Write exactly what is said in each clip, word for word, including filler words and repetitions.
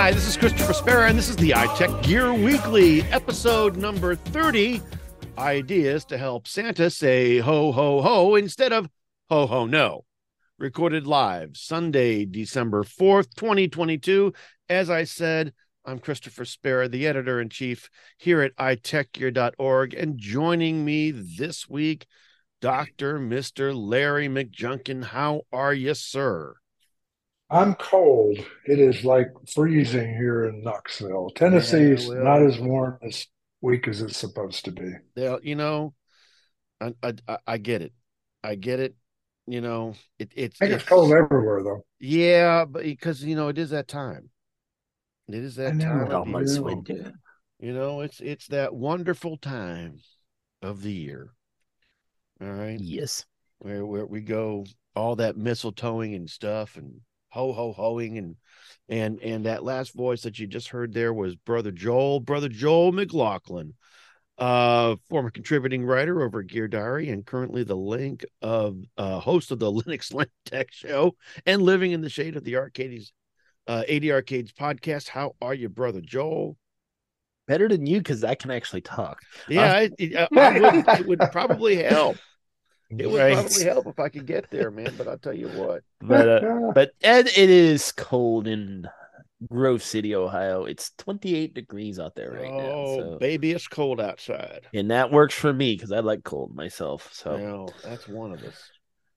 Hi, this is Christopher Spera, and this is the iTech Gear Weekly, episode number thirty, Ideas to Help Santa Say Ho, Ho, Ho instead of Ho, Ho, No. Recorded live Sunday, December fourth, twenty twenty-two. As I said, I'm Christopher Spera, the editor-in-chief here at i tech gear dot org, and joining me this week, Doctor Mister Larry McJunkin. How are you, sir? I'm cold. It is like freezing here in Knoxville. Yeah, Tennessee's not well, as warm this week as it's supposed to be. they'll, you know, I, I I get it. I get it. You know, it, it's I think it's cold it's everywhere, though. yeah, but because you know it is that time. It is I that know. time I of year. know. Winter. You know, it's it's that wonderful time of the year. All right, Yes. where where we go all that mistletoeing and stuff, and ho ho hoing, and and and that last voice that you just heard there was Brother Joel, Brother Joel McLaughlin, uh, former contributing writer over at Gear Diary, and currently the link of uh, host of the Linux Link Tech Show and living in the shade of the Arcades, uh, eighty Arcades podcast. How are you, Brother Joel? Better than you because I can actually talk. Yeah, Uh, I, I, I would. It would probably help. It would probably right. help if I could get there, man. But I'll tell you what. But uh, but and it is cold in Grove City, Ohio. It's twenty-eight degrees out there right now. Oh, So baby, it's cold outside. and that works for me because I like cold myself. So Well, that's one of us.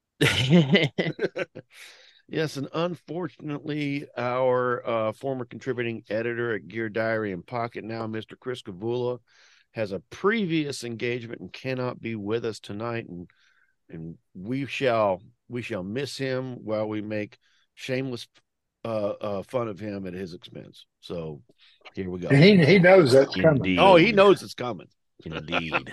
Yes, and unfortunately, our uh, former contributing editor at Gear Diary and Pocket Now, Mister Chris Cavula, has a previous engagement and cannot be with us tonight, and and we shall we shall miss him while we make shameless uh, uh, fun of him at his expense. So here we go. And he, he knows that's coming. Oh, he indeed, knows it's coming. indeed.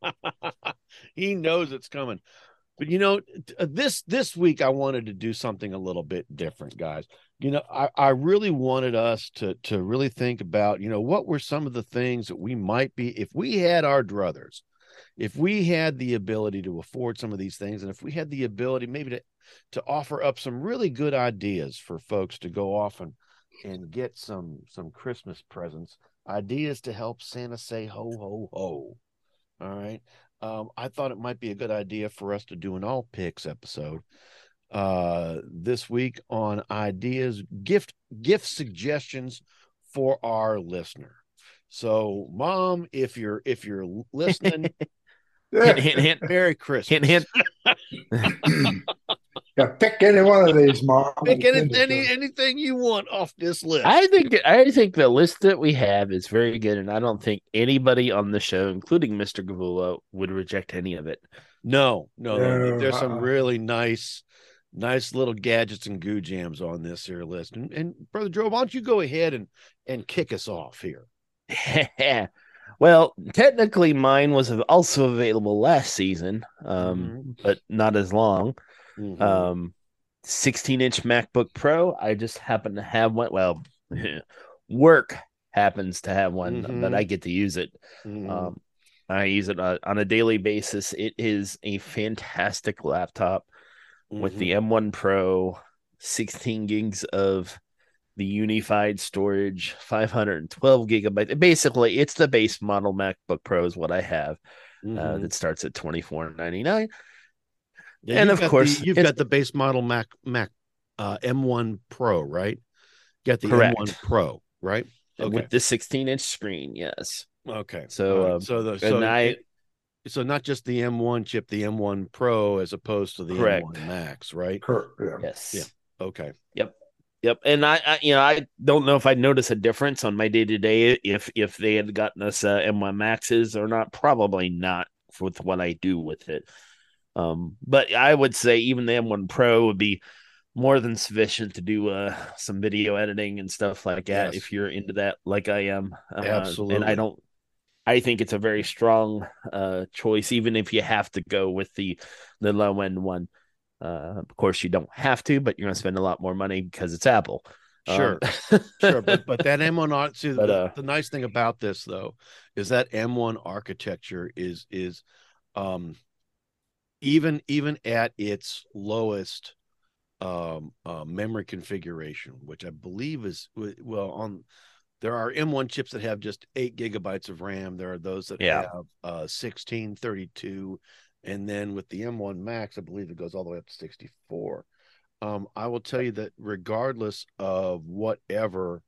He knows it's coming. But you know, this this week I wanted to do something a little bit different, guys. You know, I, I really wanted us to to really think about, you know, what were some of the things that we might be if we had our druthers, if we had the ability to afford some of these things, and if we had the ability maybe to to offer up some really good ideas for folks to go off and and get some some Christmas presents, ideas to help Santa say ho ho ho. All right. Um, I thought it might be a good idea for us to do an all picks episode uh, this week on ideas, gift gift suggestions for our listener. So, Mom, if you're if you're listening, hint, hint, hint. Merry Christmas. Hint, hint. Yeah, pick any one of these, Mom. Pick any, any anything you want off this list. I think I think the list that we have is very good, and I don't think anybody on the show, including Mister Gavula, would reject any of it. No, no, no. No, There's some uh-uh. really nice, nice little gadgets and goo jams on this here list. And, and Brother Joe, why don't you go ahead and and kick us off here? Well, technically, mine was also available last season, um, Mm-hmm. but not as long. Mhm. Um, sixteen inch MacBook Pro. I just happen to have one. Well, work happens to have one, Mhm. but I get to use it. Mhm. Um, I use it uh, on a daily basis. It is a fantastic laptop with the Mhm. M one Pro, sixteen gigs of the unified storage, five hundred twelve gigabytes. Basically, it's the base model MacBook Pro is what I have. Uh, Mhm. that starts at twenty-four ninety-nine. Yeah, And you've of got course, the, you've it's got the base model Mac Mac uh, M one Pro, right? Got the M one correct Pro, right? Okay. with the sixteen inch screen. Yes. Okay. All So, right. um, So the and so I it, so not just the M one chip, the M one Pro as opposed to the correct. M one Max, right? Cur- yeah. Yes. Yeah. Okay. Yep. Yep. And I, I, you know, I don't know if I'd notice a difference on my day to day if if they had gotten us uh, M one Maxes or not. Probably not with what I do with it. Um, but I would say even the M one Pro would be more than sufficient to do uh, some video editing and stuff like that Yes. if you're into that, like I am. Uh, Absolutely. And I don't. I think it's a very strong uh, choice, even if you have to go with the the low end one. Uh, of course, you don't have to, but you're going to spend a lot more money because it's Apple. Sure. Um, Sure, but but that M one ar- see but the, uh, the nice thing about this though is that M one architecture is is um even even at its lowest um, uh, memory configuration, which I believe is well on. There are M one chips that have just eight gigabytes of RAM. There are those that Yeah. have uh, sixteen, thirty-two, and then with the M one Max, I believe it goes all the way up to sixty-four. Um, I will tell you that regardless of whatever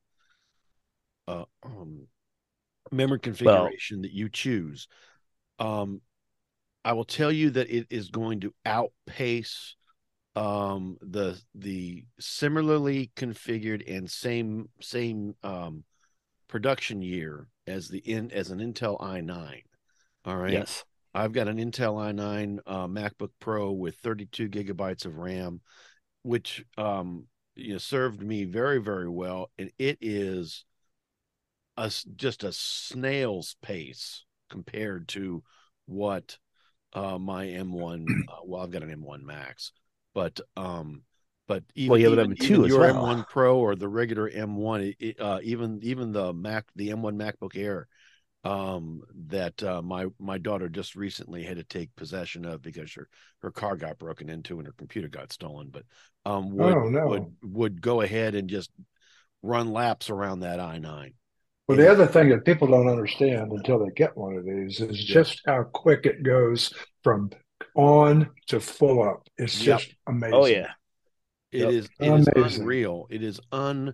uh, um, memory Well, configuration that you choose, um, I will tell you that it is going to outpace um, the the similarly configured and same same um, production year as the in as an Intel i nine. All right. yes. I've got an Intel i nine uh, MacBook Pro with thirty-two gigabytes of RAM, which um, you know served me very very well, and it is a just a snail's pace compared to what uh, my M one. Uh, well, I've got an M one Max, but um, but Well, even you have even an M two even as your well. M one Pro or the regular M one, it, it, uh, even even the Mac the M one MacBook Air um that uh, my my daughter just recently had to take possession of because her her car got broken into and her computer got stolen, but um would Oh no. would would go ahead and just run laps around that i nine. Well, It the is. other thing that people don't understand until they get one of these is Yep. just how quick it goes from on to full up. It's Yep. just Oh amazing. yeah. It Yep. is it is Amazing. unreal. It is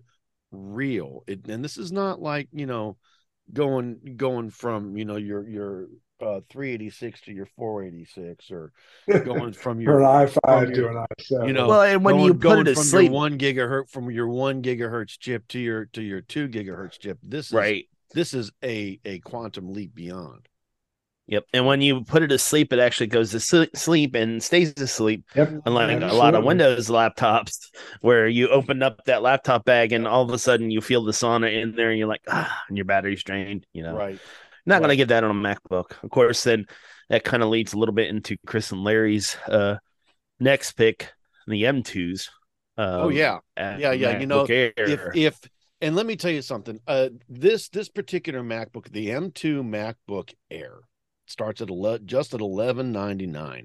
unreal. It, and this is not like, you know, going going from, you know, your your uh three eighty-six to your four eighty-six, or going from For your an from i five your to an you i seven. know Well, and when you going put it going to from your sleep, one gigahertz from your one gigahertz chip to your to your two gigahertz chip. This is right? this is a a quantum leap beyond. Yep. And when you put it to sleep, it actually goes to sleep and stays asleep. Yep, Unlike a lot of absolutely. Windows laptops, where you open up that laptop bag and all of a sudden you feel the sauna in there, and you're like, ah, and your battery's drained. You know, Right. not going to Right. get that on a MacBook. Of course, then that kind of leads a little bit into Chris and Larry's uh, next pick, the M twos. Oh Um, yeah. at Yeah, yeah. You know, MacBook if Air. if and let me tell you something. Uh this this particular MacBook, the M two MacBook Air, starts at ele- just at eleven ninety-nine.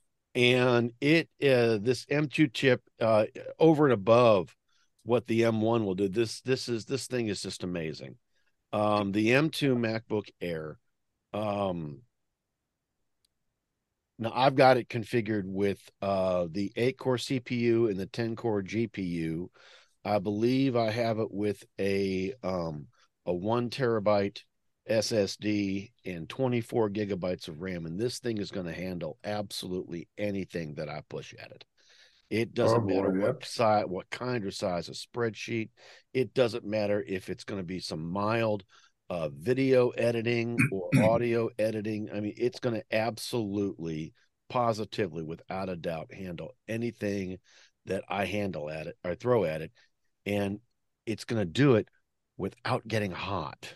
And it uh this M two chip uh over and above what the M one will do. This this is this thing is just amazing. Um the M two MacBook Air, um now I've got it configured with uh the eight core C P U and the ten core G P U. I believe I have it with a um a one terabyte S S D and twenty-four gigabytes of RAM, and this thing is going to handle absolutely anything that I push at it. It Oh doesn't matter boy, what yep. size, what kind or size of spreadsheet. It doesn't matter if it's going to be some mild uh, video editing or audio editing. I mean, it's going to absolutely, positively, without a doubt, handle anything that I handle at it or throw at it, and it's going to do it without getting hot.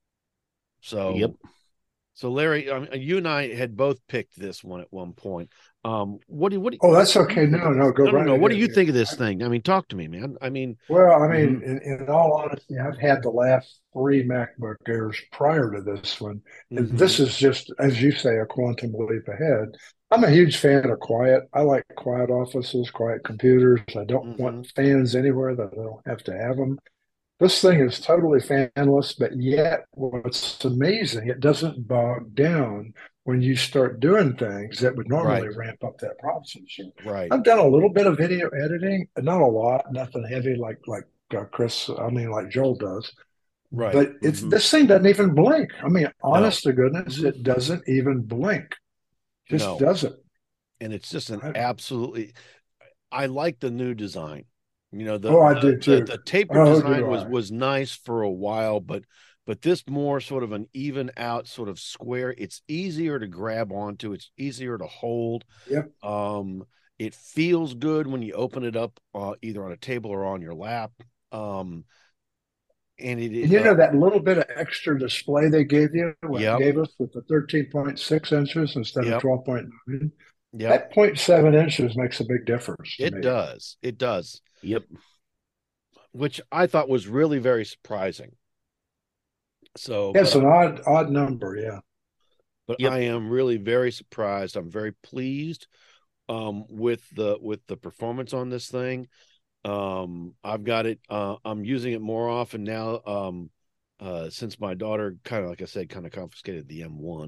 Yep. So, so Larry, I mean, you and I had both picked this one at one point. Um, what do you, what do Oh, you, that's what do you okay. think No, of no, this? go No, no, right no. What do ahead you here. think of this I, thing? I mean, talk to me, man. I mean, well, I mean, mhm, in, in all honesty, I've had the last three MacBook Airs prior to this one. And this mhm. is just, as you say, a quantum leap ahead. I'm a huge fan of quiet. I like quiet offices, quiet computers. I don't want Mhm. fans anywhere that I don't have to have them. This thing is totally fanless, but yet what's amazing, it doesn't bog down when you start doing things that would Right, normally ramp up that processor. right, I've done a little bit of video editing, not a lot, nothing heavy like like uh, Chris, I mean like Joel does. right. But it's Mhm. this thing doesn't even blink. I mean, No, honest to goodness, mhm. it doesn't even blink. Just No, doesn't. and it's just an I, absolutely. I like the new design. You know, the oh, I the do the too. the tapered Oh, design do was I? was nice for a while, but but this more sort of an even out sort of square. It's easier to grab onto. It's easier to hold. Yep. Um, it feels good when you open it up, uh, either on a table or on your lap. Um, and And it, you uh, know that little bit of extra display they gave you, yep, gave us with the thirteen point six inches instead of yep, twelve point nine? yep. That zero point seven inches makes a big difference to It me. does. It does, Yep. which I thought was really very surprising. So, but It's I, an odd, odd number, yeah. but Yep. I am really very surprised. I'm very pleased um, with the with the performance on this thing. Um, I've got it. Uh, I'm using it more often now. Um, uh, since my daughter kind of, like I said, kind of confiscated the M one.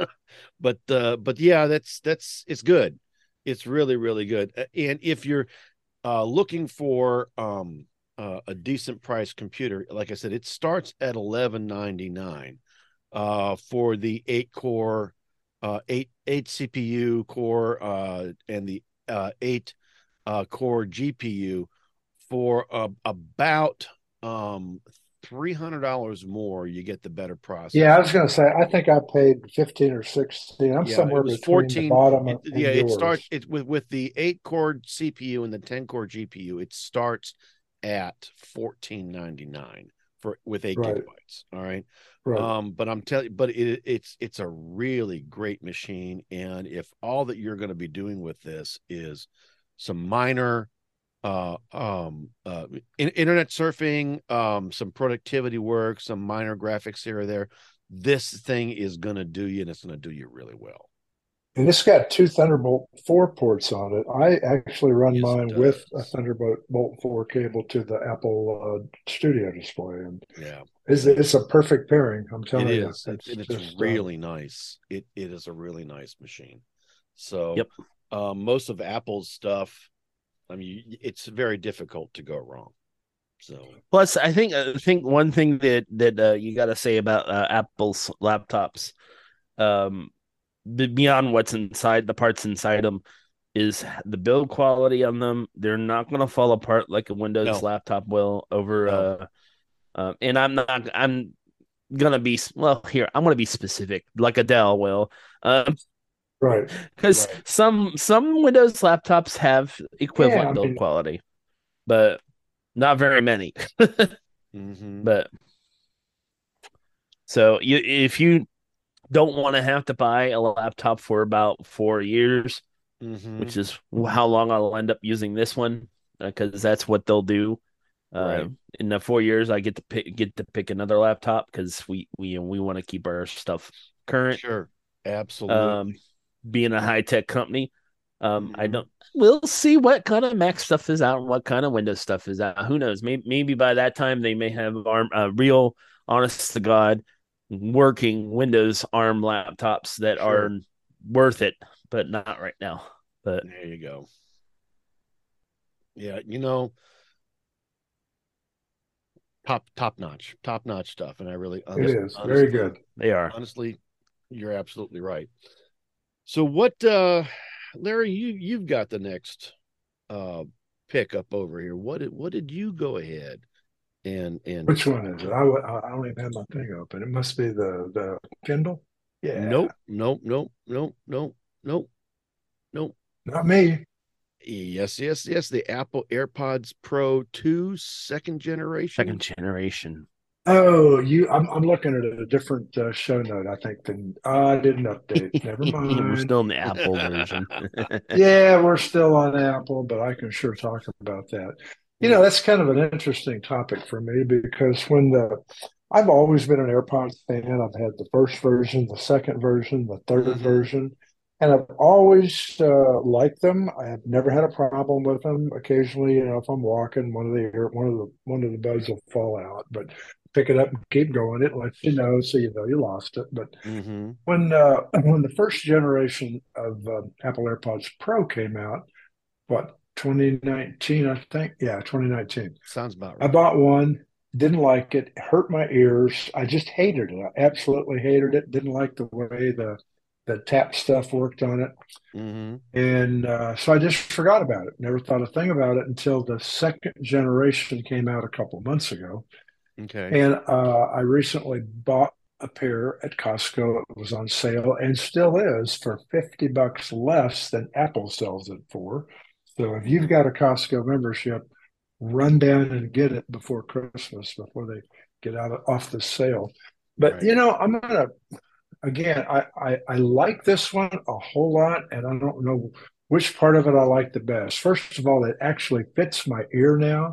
but uh, but yeah, that's that's it's good. It's really really good. And if you're uh, looking for um, uh, a decent price computer, like I said, it starts at eleven ninety-nine uh, for the eight core, uh, eight eight C P U core, uh, and the uh, eight uh, core G P U for uh, about um, three hundred dollars more. You get the better Yeah, I processor. was going to say, I think I paid fifteen or sixteen. I'm Yeah, it somewhere was between the fourteen. bottom It, and yeah, it starts yours. it with with the eight core C P U and the ten core G P U. It starts at fourteen ninety-nine for with eight Right, gigabytes. All right. right. Um, but I'm telling you, but it, it's it's a really great machine. And if all that you're going to be doing with this is some minor uh um uh in, internet surfing, um some productivity work, some minor graphics here or there, this thing is going to do you, and it's going to do you really well. And it's got two Thunderbolt four ports on it. I actually run Yes, it mine with a does. Thunderbolt four cable to the Apple uh, Studio display, and Yeah, it's, yeah, it's a perfect pairing. I'm it telling you, is. It, it's and it's just um, really nice. It it is a really nice machine. So Yep. um most of Apple's stuff, I mean, it's very difficult to go wrong. So Plus, I think I think one thing that that uh, you got to say about uh, Apple's laptops, um, beyond what's inside the parts inside them, is the build quality on them. They're not going to fall apart like a Windows no, laptop will over. no. Uh, uh, and I'm not. I'm gonna be well here. I'm gonna be specific, like a Dell will. Um, right, because right. some some Windows laptops have Yeah, equivalent I build mean, quality, but not very many. Mm-hmm. But so you, if you don't want to have to buy a laptop for about four years, Mm-hmm. which is how long I'll end up using this one, because uh, that's what they'll do. Uh, Right. in the four years, I get to pick get to pick another laptop because we we we want to keep our stuff current. Sure. Um, Absolutely. being a high tech company, um, I Mm-hmm. don't. We'll see what kind of Mac stuff is out and what kind of Windows stuff is out. Who knows? Maybe maybe by that time they may have ARM, uh, real, honest to God, working Windows ARM laptops that are Sure. worth it, but not right now. But There you go. Yeah, you know, top top notch, top notch stuff. And I really it honest is very honestly, good. they are. honestly, you're absolutely right. So what uh Larry, you you've got the next uh pickup over here. What did what did you go ahead and and Which one decide is it? to? I, I don't even have my thing open. It must be the the Kindle. Yeah, Nope, nope, nope, nope, nope, nope, nope. not me. Yes, yes, yes. The Apple AirPods Pro two second generation. Second generation. Oh, you. I'm I'm looking at a different uh, show note. I think than uh, I didn't update. Never We're mind. still in the Apple version. Yeah, we're still on Apple, but I can sure talk about that. You know, that's kind of an interesting topic for me because when the I've always been an AirPods fan. I've had the first version, the second version, the third Mm-hmm. version, and I've always uh, liked them. I have never had a problem with them. Occasionally, you know, if I'm walking, one of the ear, one of the one of the buds will fall out, but pick it up and keep going. It lets you know, so you know you lost it. But Mm-hmm. when uh, when the first generation of uh, Apple AirPods Pro came out, what twenty nineteen, I think, yeah, twenty nineteen. Sounds about I right. bought one, didn't like it, hurt my ears. I just hated it. I absolutely hated it. Didn't like the way the the tap stuff worked on it, Mm-hmm. and uh, so I just forgot about it. Never thought a thing about it until the second generation came out a couple months ago. Okay. And uh, I recently bought a pair at Costco. It was on sale and still is for fifty bucks less than Apple sells it for. So if you've got a Costco membership, run down and get it before Christmas, before they get out of, off the sale. But Right. you know, I'm gonna again. I, I I like this one a whole lot, and I don't know which part of it I like the best. First of all, it actually fits my ear now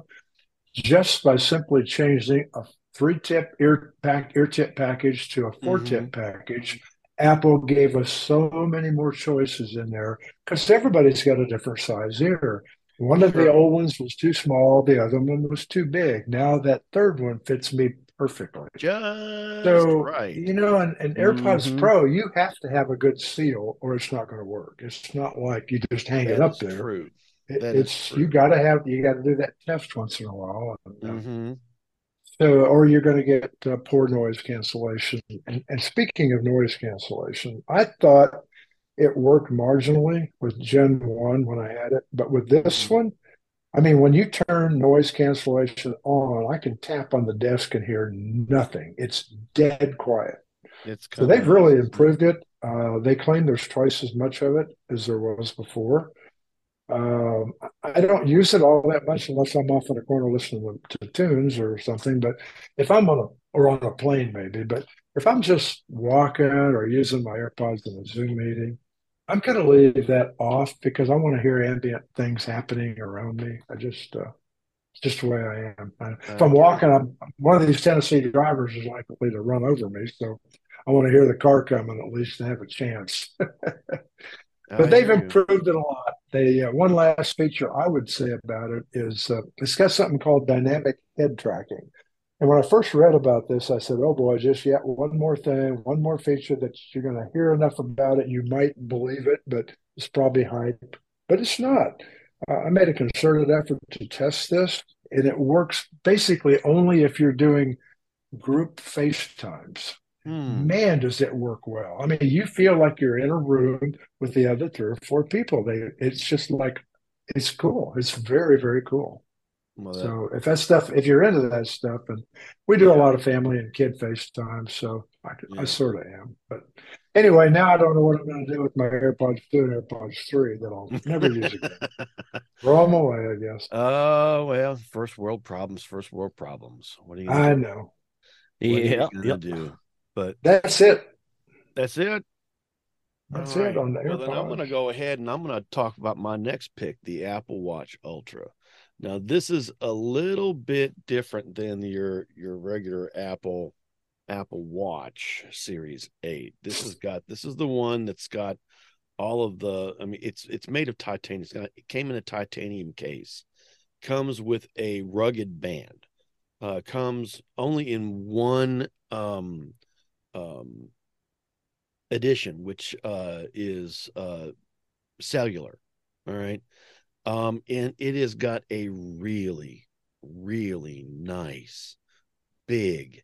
just by simply changing a three tip ear pack ear tip package to a four Mm-hmm. tip package. Apple gave us so many more choices in there because everybody's got a different size ear. One of the Sure. old ones was too small, the other one was too big. Now that third one fits me perfectly. Just So, right. you know, an, an AirPods Mm-hmm. Pro, you have to have a good seal or it's not going to work. It's not like you just hang it That up is there. true. It, That is it's you true. got to have you got to do that test once in a while. And, uh, Mm-hmm. so, or you're going to get uh, poor noise cancellation. And, and speaking of noise cancellation, I thought it worked marginally with Gen one when I had it, but with this Mm-hmm. one, I mean, when you turn noise cancellation on, I can tap on the desk and hear nothing. It's dead quiet. It's So kind of they've nice, really isn't it? improved it. Uh, they claim there's twice as much of it as there was before. Um, I don't use it all that much unless I'm off in a corner listening to tunes or something. But if I'm on a or on a plane, maybe. But if I'm just walking or using my AirPods in a Zoom meeting, I'm going to leave that off because I want to hear ambient things happening around me. I just uh, it's just the way I am. I, if I I'm get it. walking, I'm one of these Tennessee drivers is likely to run over me, so I want to hear the car coming at least to have a chance. But I they've hear you. improved it a lot. They uh, one last feature I would say about it is uh, it's got something called dynamic head tracking. And when I first read about this, I said, "Oh boy, just yet one more thing, one more feature that you're going to hear enough about it, you might believe it, but it's probably hype." But it's not. Uh, I made a concerted effort to test this, and it works basically only if you're doing group FaceTimes. Hmm. Man, does it work well. I mean, you feel like you're in a room with the other three or four people. They, it's just like, it's cool. It's very, very cool. Well, that So if that stuff, if you're into that stuff, and we do a yeah, lot of family and kid FaceTime, so I, I yeah. sort of am. But anyway, now I don't know what I'm going to do with my AirPods two and AirPods three that I'll never use again. Throw them away, I guess. Oh well, first world problems, first world problems. What are you gonna I do? know. What are you Yeah. gonna Yep. do? But That's it. that's it. All That's it right. on the Well, then I'm AirPods. gonna go ahead and I'm gonna talk about my next pick, the Apple Watch Ultra. Now, this is a little bit different than your your regular Apple Apple Watch Series eight. This has got this is the one that's got all of the I mean it's it's made of titanium. It's got it came in a titanium case. Comes with a rugged band. Uh comes only in one um um edition, which uh is uh cellular. All right. Um and it has got a really really nice big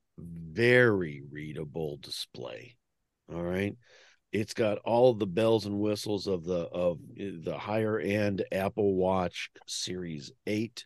very readable display. All right. It's got all the bells and whistles of the of the higher end Apple Watch Series eight.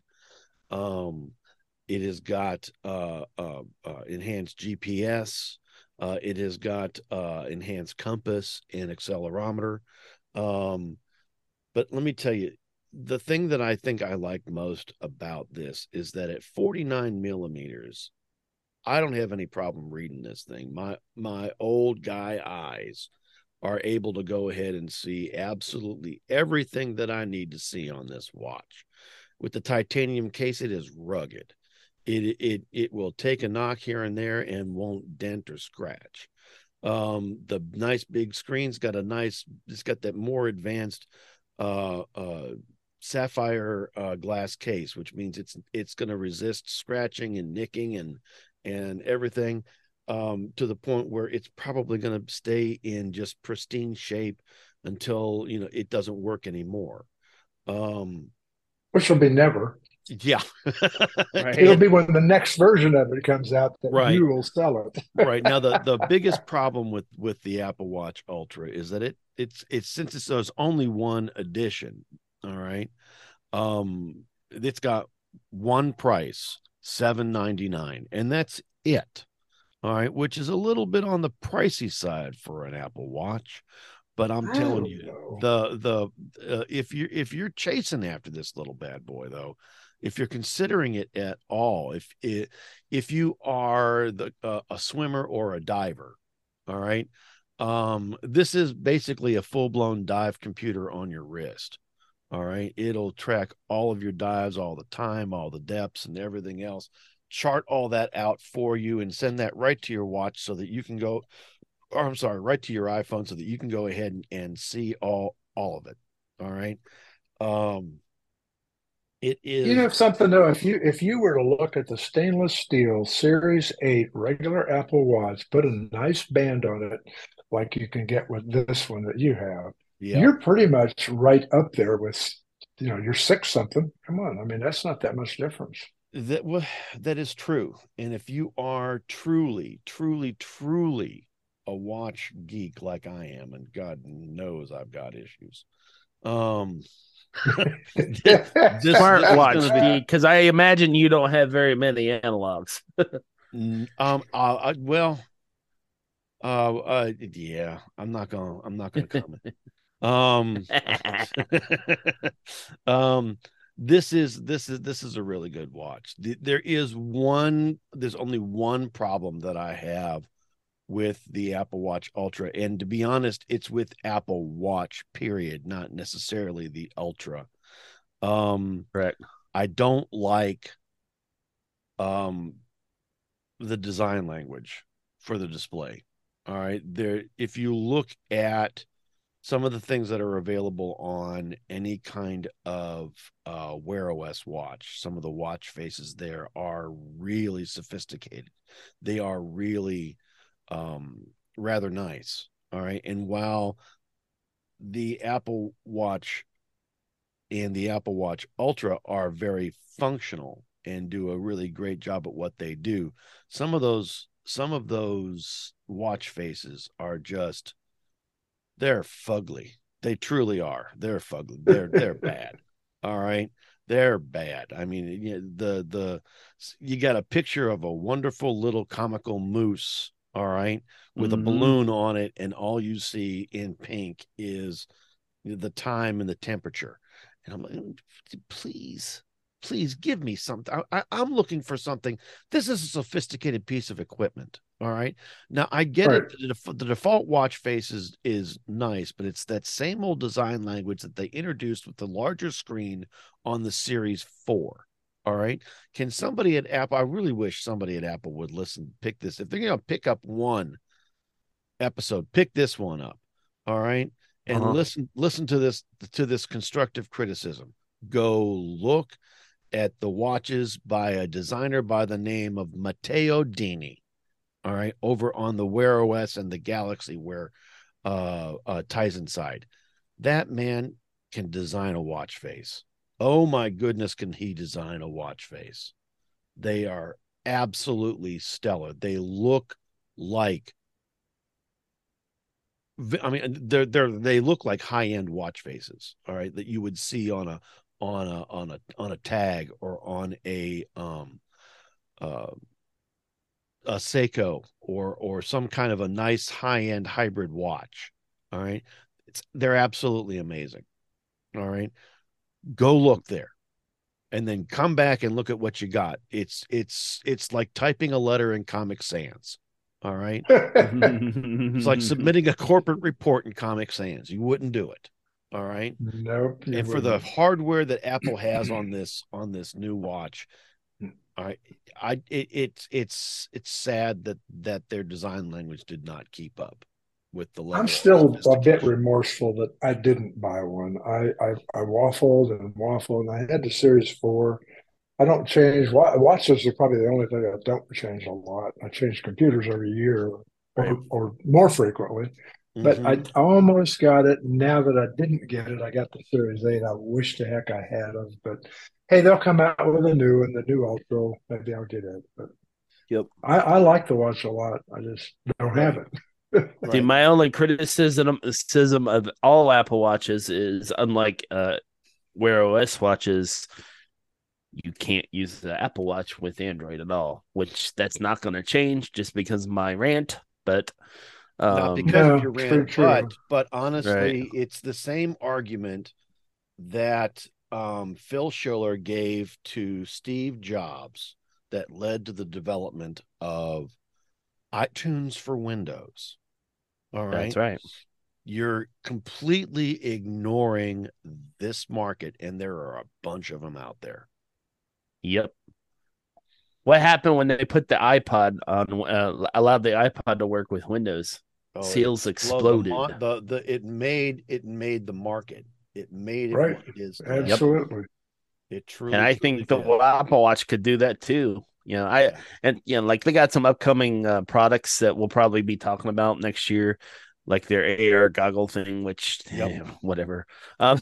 Um, it has got uh, uh, uh, enhanced G P S. Uh, it has got uh, enhanced compass and accelerometer. Um, but let me tell you, the thing that I think I like most about this is that at forty-nine millimeters, I don't have any problem reading this thing. My my old guy eyes are able to go ahead and see absolutely everything that I need to see on this watch. With the titanium case, it is rugged. It it it will take a knock here and there and won't dent or scratch. Um, the nice big screen's got a nice. It's got that more advanced uh, uh, sapphire uh, glass case, which means it's it's going to resist scratching and nicking and and everything um, to the point where it's probably going to stay in just pristine shape until you know it doesn't work anymore. Um, Which will be never. yeah, It'll Right. be when the next version of it comes out that right, you will sell it. right. Now the the biggest problem with with the Apple Watch Ultra is that it it's it's since it's there's only one edition. All right, um, it's got one price, seven ninety nine, and that's it. All right, which is a little bit on the pricey side for an Apple Watch, but I'm I telling don't you, know. the the uh, if you if you're chasing after this little bad boy though, if you're considering it at all, if it, if you are the uh, a swimmer or a diver, all right, um, this is basically a full blown dive computer on your wrist. All right. It'll track all of your dives, all the time, all the depths, and everything else. Chart all that out for you and send that right to your watch so that you can go or I'm sorry, right to your iPhone, so that you can go ahead and, and see all all of it. All right. Um, it You is know something though, if you if you were to look at the stainless steel Series eight regular Apple Watch, put a nice band on it, like you can get with this one that you have, yep. you're pretty much right up there with, you know, you're six something. Come on, I mean that's not that much difference. That well, that is true. And if you are truly, truly, truly a watch geek like I am, and God knows I've got issues, um, this this this is going to Smartwatch be geek, because I imagine you don't have very many analogs. um uh, uh well uh uh yeah I'm not gonna I'm not gonna comment. Um, um, this is this is this is a really good watch. There is one. There's only one problem that I have with the Apple Watch Ultra, and to be honest, it's with Apple Watch. Period, not necessarily the Ultra. Um, Correct. I don't like um the design language for the display. All right, there. If you look at some of the things that are available on any kind of uh, Wear O S watch, some of the watch faces there are really sophisticated. They are really um, rather nice. All right. And while the Apple Watch and the Apple Watch Ultra are very functional and do a really great job at what they do, some of those some of those watch faces are just they're fugly. They truly are. They're fugly. They're they're bad. All right. They're bad. I mean, you know, the the you got a picture of a wonderful little comical moose, all right, with a Mhm. balloon on it, and all you see in pink is the time and the temperature. And I'm like, please, please give me something. I, I, I'm looking for something. This is a sophisticated piece of equipment. All right. Now I get Right. it. The, def- the default watch face is is nice, but it's that same old design language that they introduced with the larger screen on the Series four. All right. Can somebody at Apple? I really wish somebody at Apple would listen, pick this. If they're going to pick up one episode, pick this one up. All right. And Uh-huh. listen, listen to this to this constructive criticism. Go look at the watches by a designer by the name of Matteo Dini. All right, over on the Wear O S and the Galaxy Wear uh, uh, Tizen side. That man can design a watch face. Oh my goodness, can he design a watch face? They are absolutely stellar. They look like I mean they're they're they look like high-end watch faces, all right, that you would see on a on a on a on a tag or on a um uh a Seiko or or some kind of a nice high-end hybrid watch. All right. It's they're absolutely amazing. All right. Go look there and then come back and look at what you got. It's it's it's like typing a letter in Comic Sans. All right. It's like submitting a corporate report in Comic Sans. You wouldn't do it. All right. Nope, you And for the wouldn't. hardware that Apple has on this on this new watch, I I it, it's it's it's sad that that their design language did not keep up with the level I'm of still a bit sophistication. remorseful that I didn't buy one. I, I I waffled and waffled, and I had the Series Four. I don't change watches are probably the only thing I don't change a lot. I change computers every year Right. or or more frequently. But Mm-hmm. I almost got it. Now that I didn't get it, I got the Series Eight. I wish the heck I had of, but hey, they'll come out with a new and the new Ultra. Maybe I'll get it. But Yep. I, I like the watch a lot. I just don't have Right. it. See, Right. my only criticism criticism of all Apple watches is, unlike uh, Wear O S watches, you can't use the Apple Watch with Android at all, which that's not going to change just because of my rant. But Not um, because of No, your rant, true, true. but but right, honestly, it's the same argument that um, Phil Schiller gave to Steve Jobs that led to the development of iTunes for Windows. All that's right. right. You're completely ignoring this market, and there are a bunch of them out there. Yep. What happened when they put the iPod on? Uh, allowed the iPod to work with Windows? Oh, it Sales exploded. The, exploded. the the it made it made the market. It made it Right. what it is today. Yep. Absolutely. It And truly, I truly think the did. Apple Watch could do that too. You know, I Yeah. and you know, like they got some upcoming uh, products that we'll probably be talking about next year, like their A R goggle thing, which Yep. eh, whatever. Um,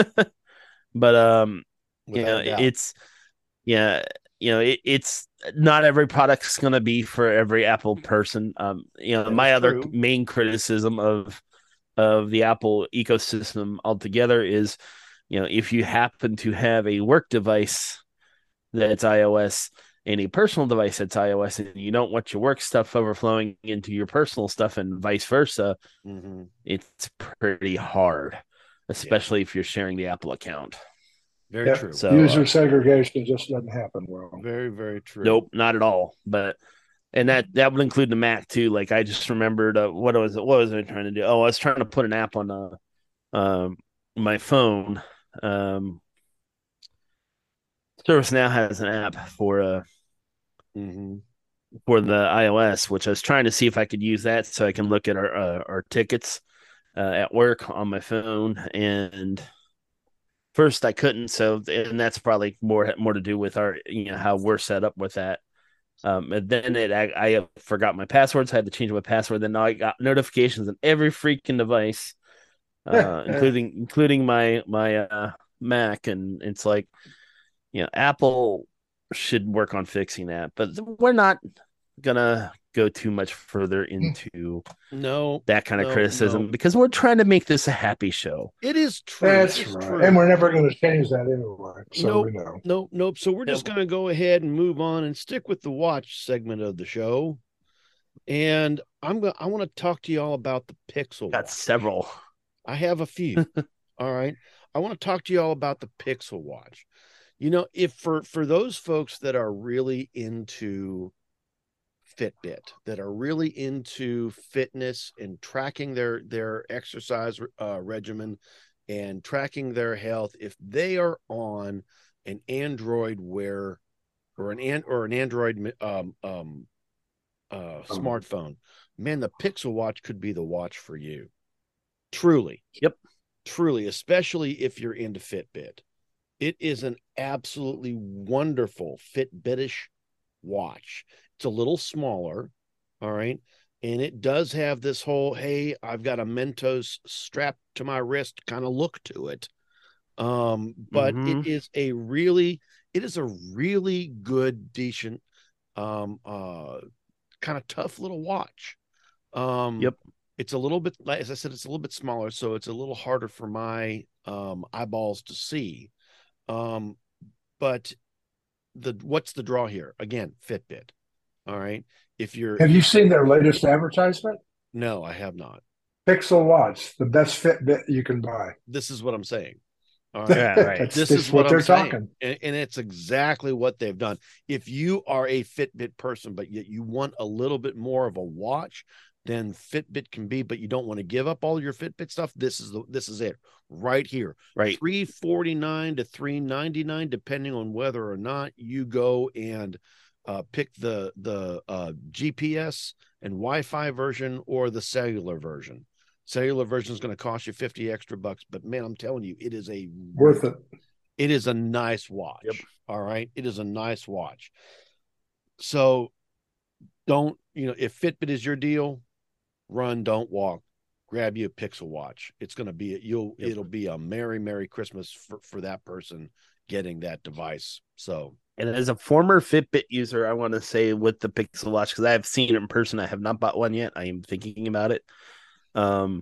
but um, you Without know, a doubt. it's yeah, you know, it, it's not every product's gonna be for every Apple person. Um, you know, That my is other true. main criticism of of the Apple ecosystem altogether is, you know, if you happen to have a work device that's iOS and a personal device that's iOS, and you don't want your work stuff overflowing into your personal stuff and vice versa, Mm-hmm. it's pretty hard, especially yeah. if you're sharing the Apple account. Very Yep. true. So user uh, segregation just doesn't happen well. Very, very true. Nope, not at all. But and that that would include the Mac too. Like I just remembered uh, what was it? What was I trying to do? Oh, I was trying to put an app on uh, um, my phone. Um, ServiceNow has an app for uh, mm-hmm. for the iOS, which I was trying to see if I could use that so I can look at our uh, our tickets uh, at work on my phone. And first I couldn't, so and that's probably more more to do with our you know how we're set up with that. Um, and then it I, I forgot my passwords. I had to change my password. Then I got notifications on every freaking device, uh, including including my my uh, Mac, and it's like, you know, Apple should work on fixing that, but we're not gonna go too much further into no that kind of no, criticism no. because we're trying to make this a happy show. It is true. That's it's right. true. And we're never going to change that anyway. So nope, we know. Nope, nope. So we're just going to go ahead and move on and stick with the watch segment of the show. And I'm going. I want to talk to you all about the Pixel. Got watch. several. I have a few. All right. I want to talk to you all about the Pixel Watch. You know, if for for those folks that are really into Fitbit, that are really into fitness and tracking their their exercise uh, regimen and tracking their health, if they are on an Android Wear or an an or an Android um, um, uh, smartphone, man, the Pixel Watch could be the watch for you. Truly, yep, truly, especially if you're into Fitbit. It is an absolutely wonderful Fitbitish watch. It's a little smaller, all right, and it does have this whole "hey, I've got a Mentos strapped to my wrist" kind of look to it. Um, but mm-hmm. it is a really, it is a really good, decent, um, uh, kind of tough little watch. Um, yep. It's a little bit, as I said, it's a little bit smaller, so it's a little harder for my um, eyeballs to see. Um, but the what's the draw here? Again, Fitbit. All right. If you're have you seen their latest advertisement? No, I have not. Pixel Watch, the best Fitbit you can buy. This is what I'm saying. All right. Yeah, right. That's, this that's is what, what they're I'm saying. talking. And, and it's exactly what they've done. If you are a Fitbit person, but yet you want a little bit more of a watch than Fitbit can be, but you don't want to give up all your Fitbit stuff, this is the this is it right here. Right. three forty-nine to three ninety-nine, depending on whether or not you go and uh, pick the the uh, G P S and Wi-Fi version or the cellular version. Cellular version is going to cost you fifty extra bucks, but man, I'm telling you, it is a worth it. It is a nice watch. Yep. All right. It is a nice watch. So don't, you know, if Fitbit is your deal, run, don't walk, grab you a Pixel Watch. It's going to be, you'll, yep. it'll be a merry, merry Christmas for, for that person getting that device. So, and as a former Fitbit user, I want to say with the Pixel Watch, because I have seen it in person, I have not bought one yet. I am thinking about it. Um,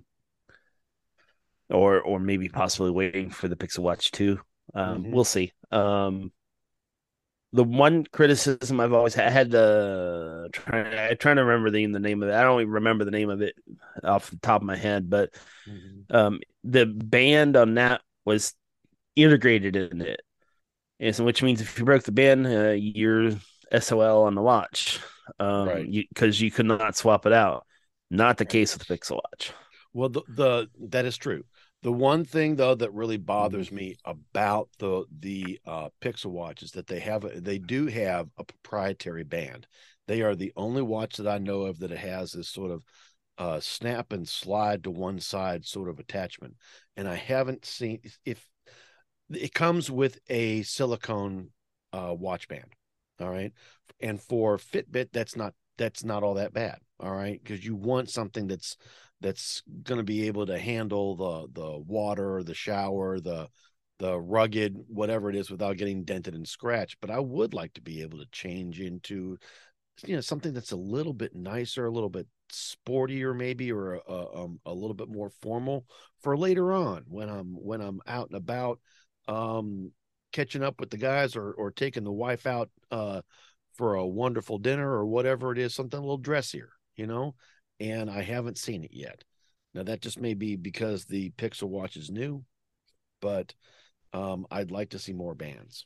or, or maybe possibly waiting for the Pixel Watch two. Um, mm-hmm. We'll see. Um, the one criticism I've always had, I had the trying, I'm trying to remember the, the name of it. I don't even remember the name of it off the top of my head, but mm-hmm. um, the band on that was integrated in it. And so, which means if you broke the band, uh, you're S O L on the watch, um, right? Because you, you could not swap it out. Not the right. case with the Pixel Watch. Well, the, the that is true. The one thing though that really bothers me about the the uh, Pixel Watch is that they have a, they do have a proprietary band. They are the only watch that I know of that it has this sort of uh, snap and slide to one side sort of attachment. And I haven't seen if it comes with a silicone uh, watch band. All right. And for Fitbit, that's not that's not all that bad. All right. Because you want something that's that's going to be able to handle the the water, the shower, the the rugged, whatever it is, without getting dented and scratched. But I would like to be able to change into, you know, something that's a little bit nicer, a little bit sportier, maybe, or a, a, um, a little bit more formal for later on when I'm when I'm out and about, um, catching up with the guys, or or taking the wife out uh, for a wonderful dinner or whatever it is, something a little dressier, you know. And I haven't seen it yet. Now that just may be because the Pixel Watch is new, but um, I'd like to see more bands.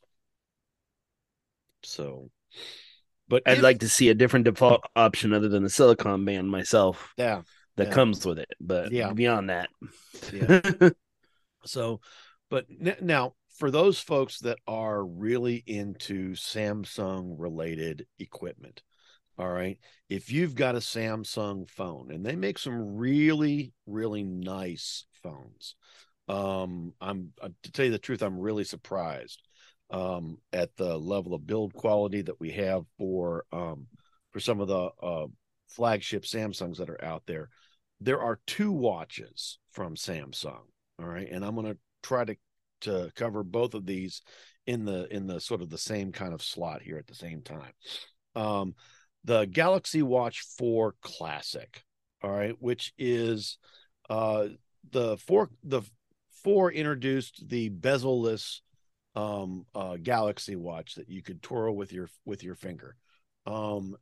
So, but I'd if, like to see a different default option other than the silicone band myself. yeah, that yeah. comes with it. But Yeah. beyond that, yeah. So, but n- now for those folks that are really into Samsung related equipment, all right, if you've got a Samsung phone, and they make some really, really nice phones. Um, I'm uh, to tell you the truth, I'm really surprised um, at the level of build quality that we have for um, for some of the uh, flagship Samsungs that are out there. There are two watches from Samsung, all right, and I'm going to try to to cover both of these in the in the sort of the same kind of slot here at the same time. Um, the Galaxy Watch four Classic, all right, which is uh, the four the four introduced the bezel-less um, uh, Galaxy Watch that you could twirl with your with your finger. Um,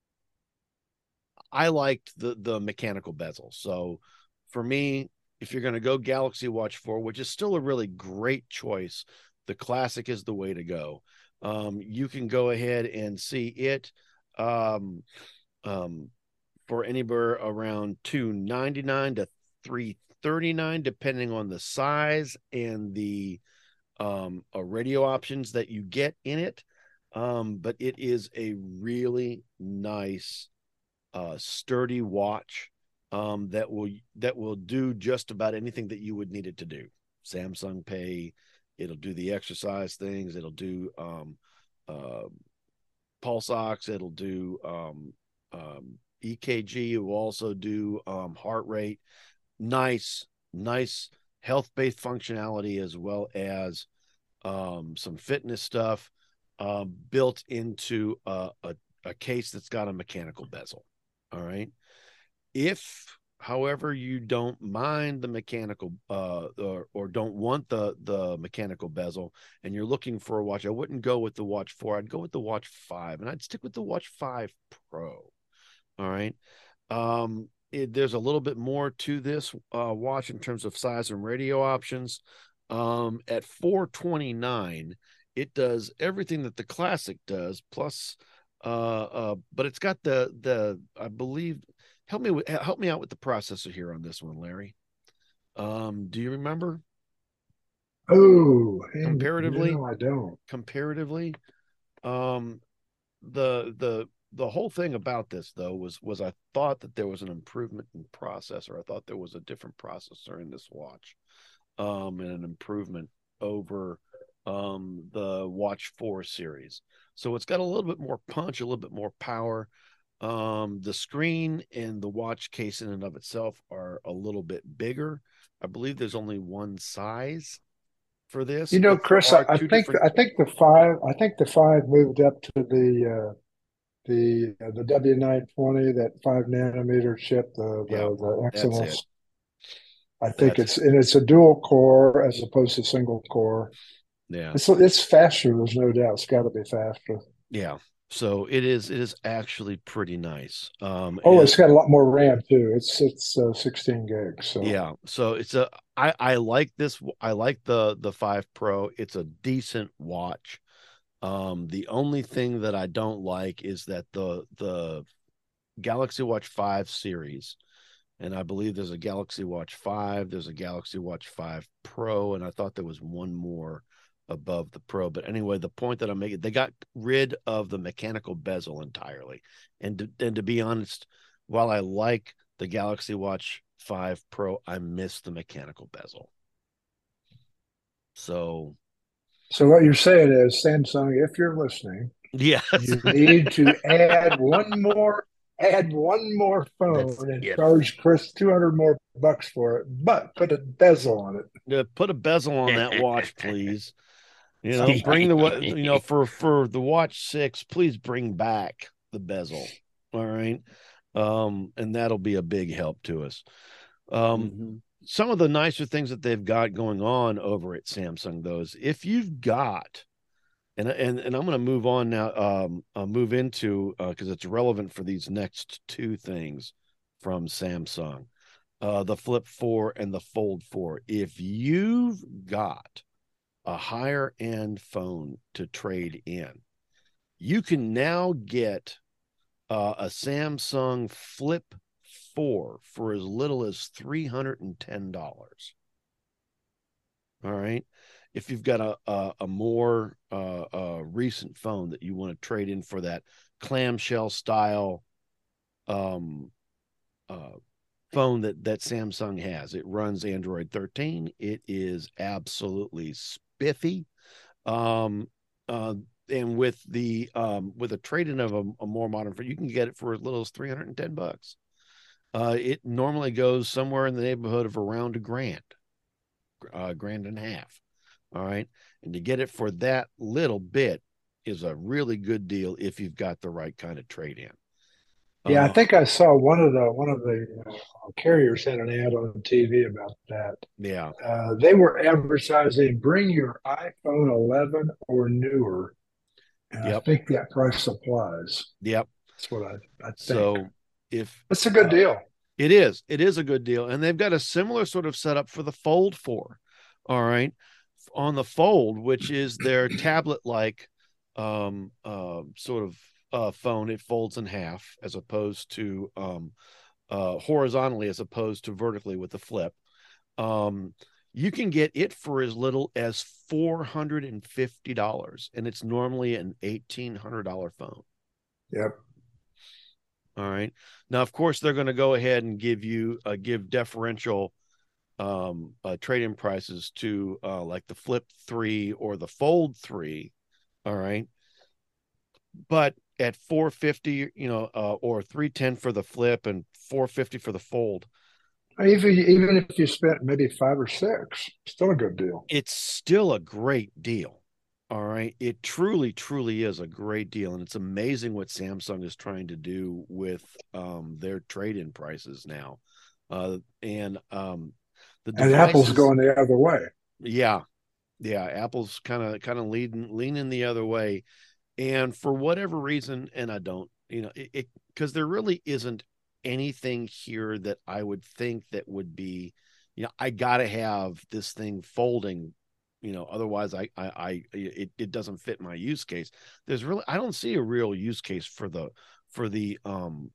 I liked the the mechanical bezel, so for me, if you're going to go Galaxy Watch four, which is still a really great choice, the Classic is the way to go. Um, you can go ahead and see it um, um, for anywhere around two ninety-nine to three thirty-nine, depending on the size and the um, uh, radio options that you get in it. Um, but it is a really nice, uh, sturdy watch um, that will that will do just about anything that you would need it to do. Samsung Pay, it'll do the exercise things. It'll do um, uh, pulse ox. It'll do um, um, E K G. It will also do um, heart rate. Nice, nice health-based functionality, as well as um, some fitness stuff um, built into a, a, a case that's got a mechanical bezel. All right. If, however, you don't mind the mechanical uh, or, or don't want the the mechanical bezel, and you're looking for a watch, I wouldn't go with the Watch four. I'd go with the Watch five, and I'd stick with the Watch five Pro. All right. Um, it, there's a little bit more to this uh, watch in terms of size and radio options. Um, at four twenty-nine, it does everything that the Classic does, plus, uh, uh, but it's got the the I believe. Help me with help me out with the processor here on this one, Larry. Um, do you remember Oh, and comparatively? no, I don't. Comparatively, um, the the the whole thing about this though was was I thought that there was an improvement in processor. I thought there was a different processor in this watch, um, and an improvement over um the Watch four series. So it's got a little bit more punch, a little bit more power. Um, the screen and the watch case in and of itself are a little bit bigger. I believe there's only one size for this, You know, but there Chris, I, are I two think different. I think the five I think the five moved up to the uh, the uh, the W nine twenty, that five nanometer chip, the Yeah, the, the that's it. Exynos. I think That's it's it. and it's a dual core as opposed to single core. Yeah. It's it's faster. There's no doubt. It's got to be faster. Yeah. So it is it is actually pretty nice. Um Oh, and it's got a lot more RAM too. It's it's uh, sixteen gigs. So yeah, so it's a I I like this. I like the the five Pro. It's a decent watch. Um the only thing that I don't like is that the the Galaxy Watch five series, and I believe there's a Galaxy Watch five, there's a Galaxy Watch five Pro, and I thought there was one more above the Pro. But anyway, the point that I'm making, they got rid of the mechanical bezel entirely. And to, and to be honest, while I like the Galaxy Watch five Pro, I miss the mechanical bezel. So, so what you're saying is, Samsung, if you're listening, yes, you need to add one more, add one more phone that's and if. charge Chris two hundred more bucks for it, but put a bezel on it. Yeah, put a bezel on that watch, please. You know, bring the you know for for the Watch six, please bring back the bezel. All right, um, and that'll be a big help to us. Um, Mm-hmm. Some of the nicer things that they've got going on over at Samsung, though, is if you've got, and and and I'm going to move on now, um, uh, move into because uh, it's relevant for these next two things from Samsung, uh, the Flip four and the Fold four. If you've got a higher end phone to trade in, you can now get uh, a Samsung Flip four for as little as three hundred ten dollars. All right. If you've got a a, a more uh, uh, recent phone that you want to trade in for that clamshell style um, uh, phone that that Samsung has, it runs Android thirteen. It is absolutely spiffy. Um, uh, and with the um, with a trade-in of a, a more modern phone, you can get it for as little as three hundred ten bucks. Uh, it normally goes somewhere in the neighborhood of around a grand, a grand and a half. All right, and to get it for that little bit is a really good deal if you've got the right kind of trade-in. Yeah, I Uh, think I saw one of the one of the uh, carriers had an ad on T V about that. yeah, Uh, they were advertising, bring your iPhone eleven or newer, and I yep, think that price applies. yep. That's what I, I think. So if That's a good uh, deal. it is, it is a good deal, and they've got a similar sort of setup for the Fold four. All right, on the Fold, which is their tablet-like um, uh, sort of uh, phone, it folds in half as opposed to um, uh, horizontally as opposed to vertically with the Flip. Um, you can get it for as little as four hundred fifty dollars, and it's normally an eighteen hundred dollars phone. Yep. All right. Now, of course, they're going to go ahead and give you uh, give deferential um, uh, trade-in prices to uh, like the Flip three or the Fold three. All right. But at four fifty, you know, uh, or three ten for the Flip and four fifty for the Fold, Even even if you spent maybe five or six, still a good deal. it's still a great deal. All right. It truly, truly is a great deal. And it's amazing what Samsung is trying to do with um, their trade-in prices now. Uh, and um, the And devices, Apple's going the other way. yeah. Yeah. Apple's kind of kind of leading leaning the other way. And for whatever reason, and I don't, you know, it because there really isn't anything here that I would think that would be, you know, I gotta have this thing folding, you know, otherwise I I, I it, it doesn't fit my use case. There's really I don't see a real use case for the for the um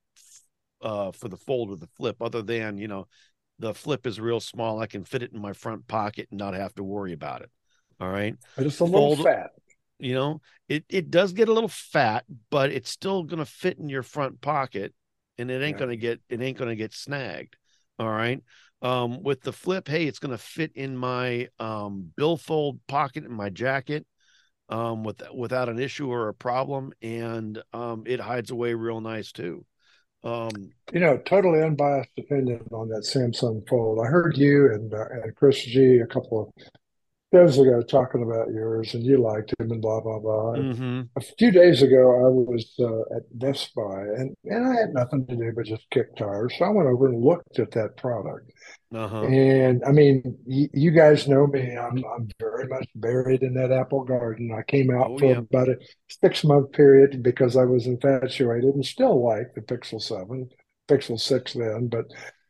uh for the Fold or the Flip, other than, you know, the Flip is real small. I can fit it in my front pocket and not have to worry about it. All right. But it's a little Fold, fat. you know, it, it does get a little fat, but it's still going to fit in your front pocket, and it ain't Yeah. going to get, it ain't going to get snagged. All right. Um, with the Flip, hey, it's going to fit in my um, billfold pocket in my jacket um, with, without an issue or a problem. And um, it hides away real nice too. Um, You know, totally unbiased opinion on that Samsung Fold. I heard you and, uh, and Chris G a couple of shows ago talking about yours, and you liked him and blah blah blah. mm-hmm. A few days ago, I was uh, at Best Buy, and and I had nothing to do but just kick tires, so I went over and looked at that product. Uh-huh. And I mean, y- you guys know me. I'm I'm very much buried in that apple garden. I came out Oh, for yeah. about a six month period because I was infatuated and still like the Pixel seven, Pixel six then. But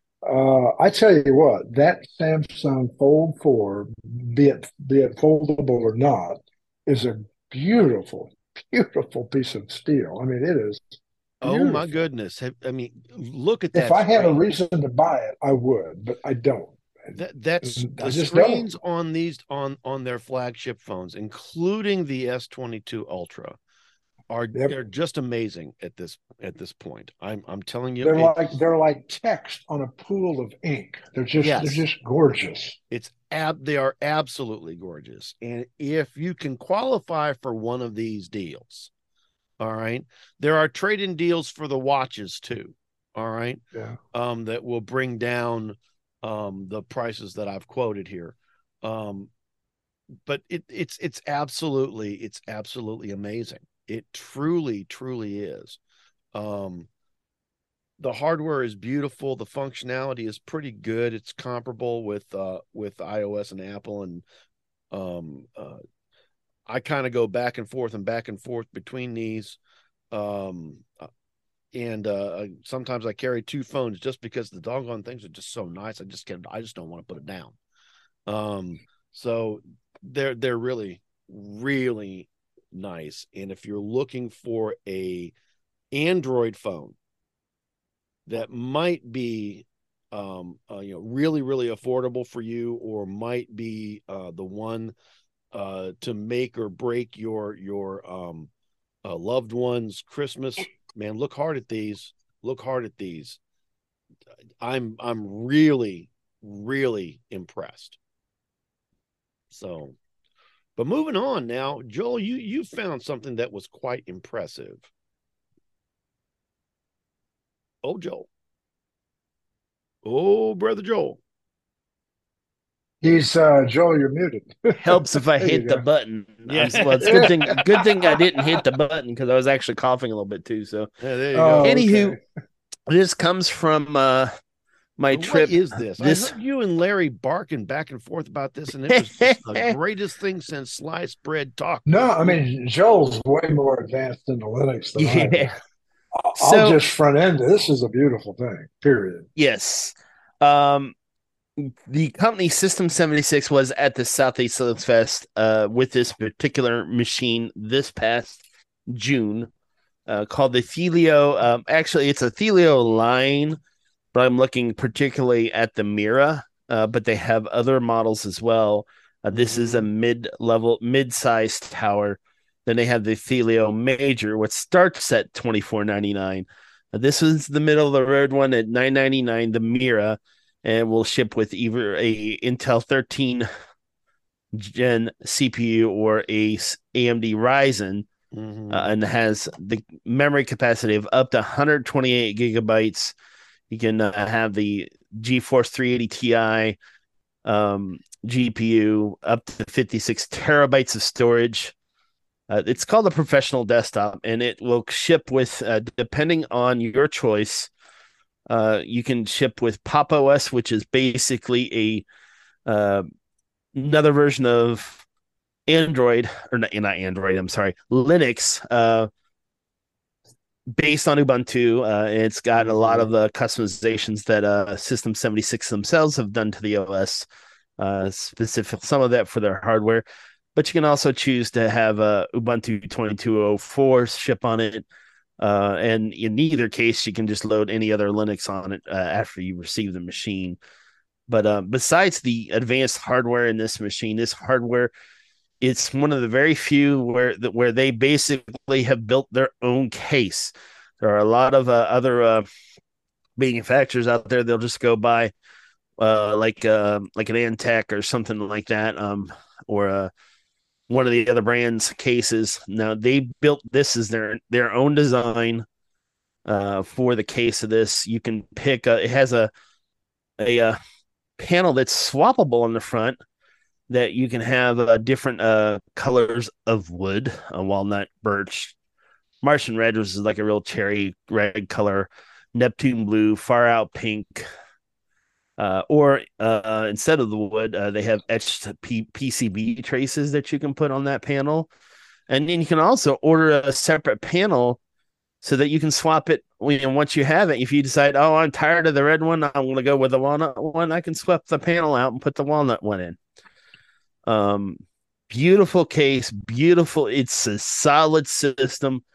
uh, I tell you what, that Samsung Fold four, be it be it foldable or not, is a beautiful, beautiful piece of steel. I mean, it is Oh my beautiful. goodness. Have, I mean, look at If that I had a screen. reason to buy it, I would, but I don't. That that's I the just don't. screens on these on on their flagship phones, including the S twenty-two Ultra, are Yep. they're just amazing at this at this point. I'm I'm telling you, They're it, like they're like text on a pool of ink. They're just Yes. they're just gorgeous. it's ab they are absolutely gorgeous. And if you can qualify for one of these deals, all right, there are trade-in deals for the watches too. All right, Yeah. um, that will bring down um the prices that I've quoted here. Um, but it it's it's absolutely it's absolutely amazing. It truly, truly is. Um, the hardware is beautiful. The functionality is pretty good. It's comparable with uh with iOS and Apple, and um uh, I kind of go back and forth and back and forth between these. Um, uh, and uh, sometimes I carry two phones just because the doggone things are just so nice. I just can't. I just don't want to put it down. Um, so they're they're really really nice. And if you're looking for a Android phone that might be um uh, you know really really affordable for you, or might be uh the one uh to make or break your your um uh, loved one's Christmas, man, look hard at these. Look hard at these. I'm I'm really really impressed. So, but moving on now, Joel, you you found something that was quite impressive. Oh, Joel. Oh, brother Joel. He's uh Joel, you're muted. Helps if I There you hit the go. button. Yeah. I'm, well, it's good thing good thing I didn't hit the button because I was actually coughing a little bit too. So, Yeah, there you Oh, go. anywho, okay. this comes from uh, my What trip. is this? This I heard you and Larry barking back and forth about this, and it was just the greatest thing since sliced bread talk. No, I mean Joel's way more advanced in the Linux than I am. yeah. I'll So- just front end. This is a beautiful thing. Period. Yes. Um, the company System seventy-six was at the Southeast Linux Fest uh, with this particular machine this past June, uh, called the Thelio. Um, actually, it's a Thelio line, but I'm looking particularly at the Mira, uh, but they have other models as well. Uh, this is a mid-level, mid-sized tower. Then they have the Thelio Major, which starts at twenty-four ninety-nine. Uh, this is the middle of the road one at nine ninety-nine, the Mira, and will ship with either a Intel thirteen gen C P U or a A M D Ryzen, Mhm. uh, and has the memory capacity of up to one hundred twenty-eight gigabytes. You can uh, have the GeForce three eighty Ti um, G P U, up to fifty-six terabytes of storage. Uh, it's called a professional desktop, and it will ship with, uh, depending on your choice, uh, you can ship with Pop! O S, which is basically a uh, another version of Android, or not, not Android, I'm sorry, Linux, uh, based on Ubuntu. Uh, it's got a lot of the customizations that uh, System seventy-six themselves have done to the O S, uh, specific some of that for their hardware. But you can also choose to have uh, Ubuntu twenty-two oh four ship on it. Uh, and in either case, you can just load any other Linux on it uh, after you receive the machine. But uh, besides the advanced hardware in this machine, this hardware, it's one of the very few where where they basically have built their own case. There are a lot of uh, other uh, manufacturers out there. They'll just go buy uh, like uh, like an Antec or something like that, um, or uh, one of the other brands' cases. Now they built this as their their own design uh, for the case of this. You can pick. A, it has a a, a panel that's swappable on the front, that you can have uh, different uh, colors of wood: uh, walnut, birch, Martian red, which is like a real cherry red color, Neptune blue, far out pink. Uh, or uh, instead of the wood, uh, they have etched P- PCB traces that you can put on that panel. And then you can also order a separate panel so that you can swap it. And once you have it, if you decide, oh, I'm tired of the red one, I'm going to go with the walnut one, I can swap the panel out and put the walnut one in. Um, beautiful case, beautiful. It's a solid system.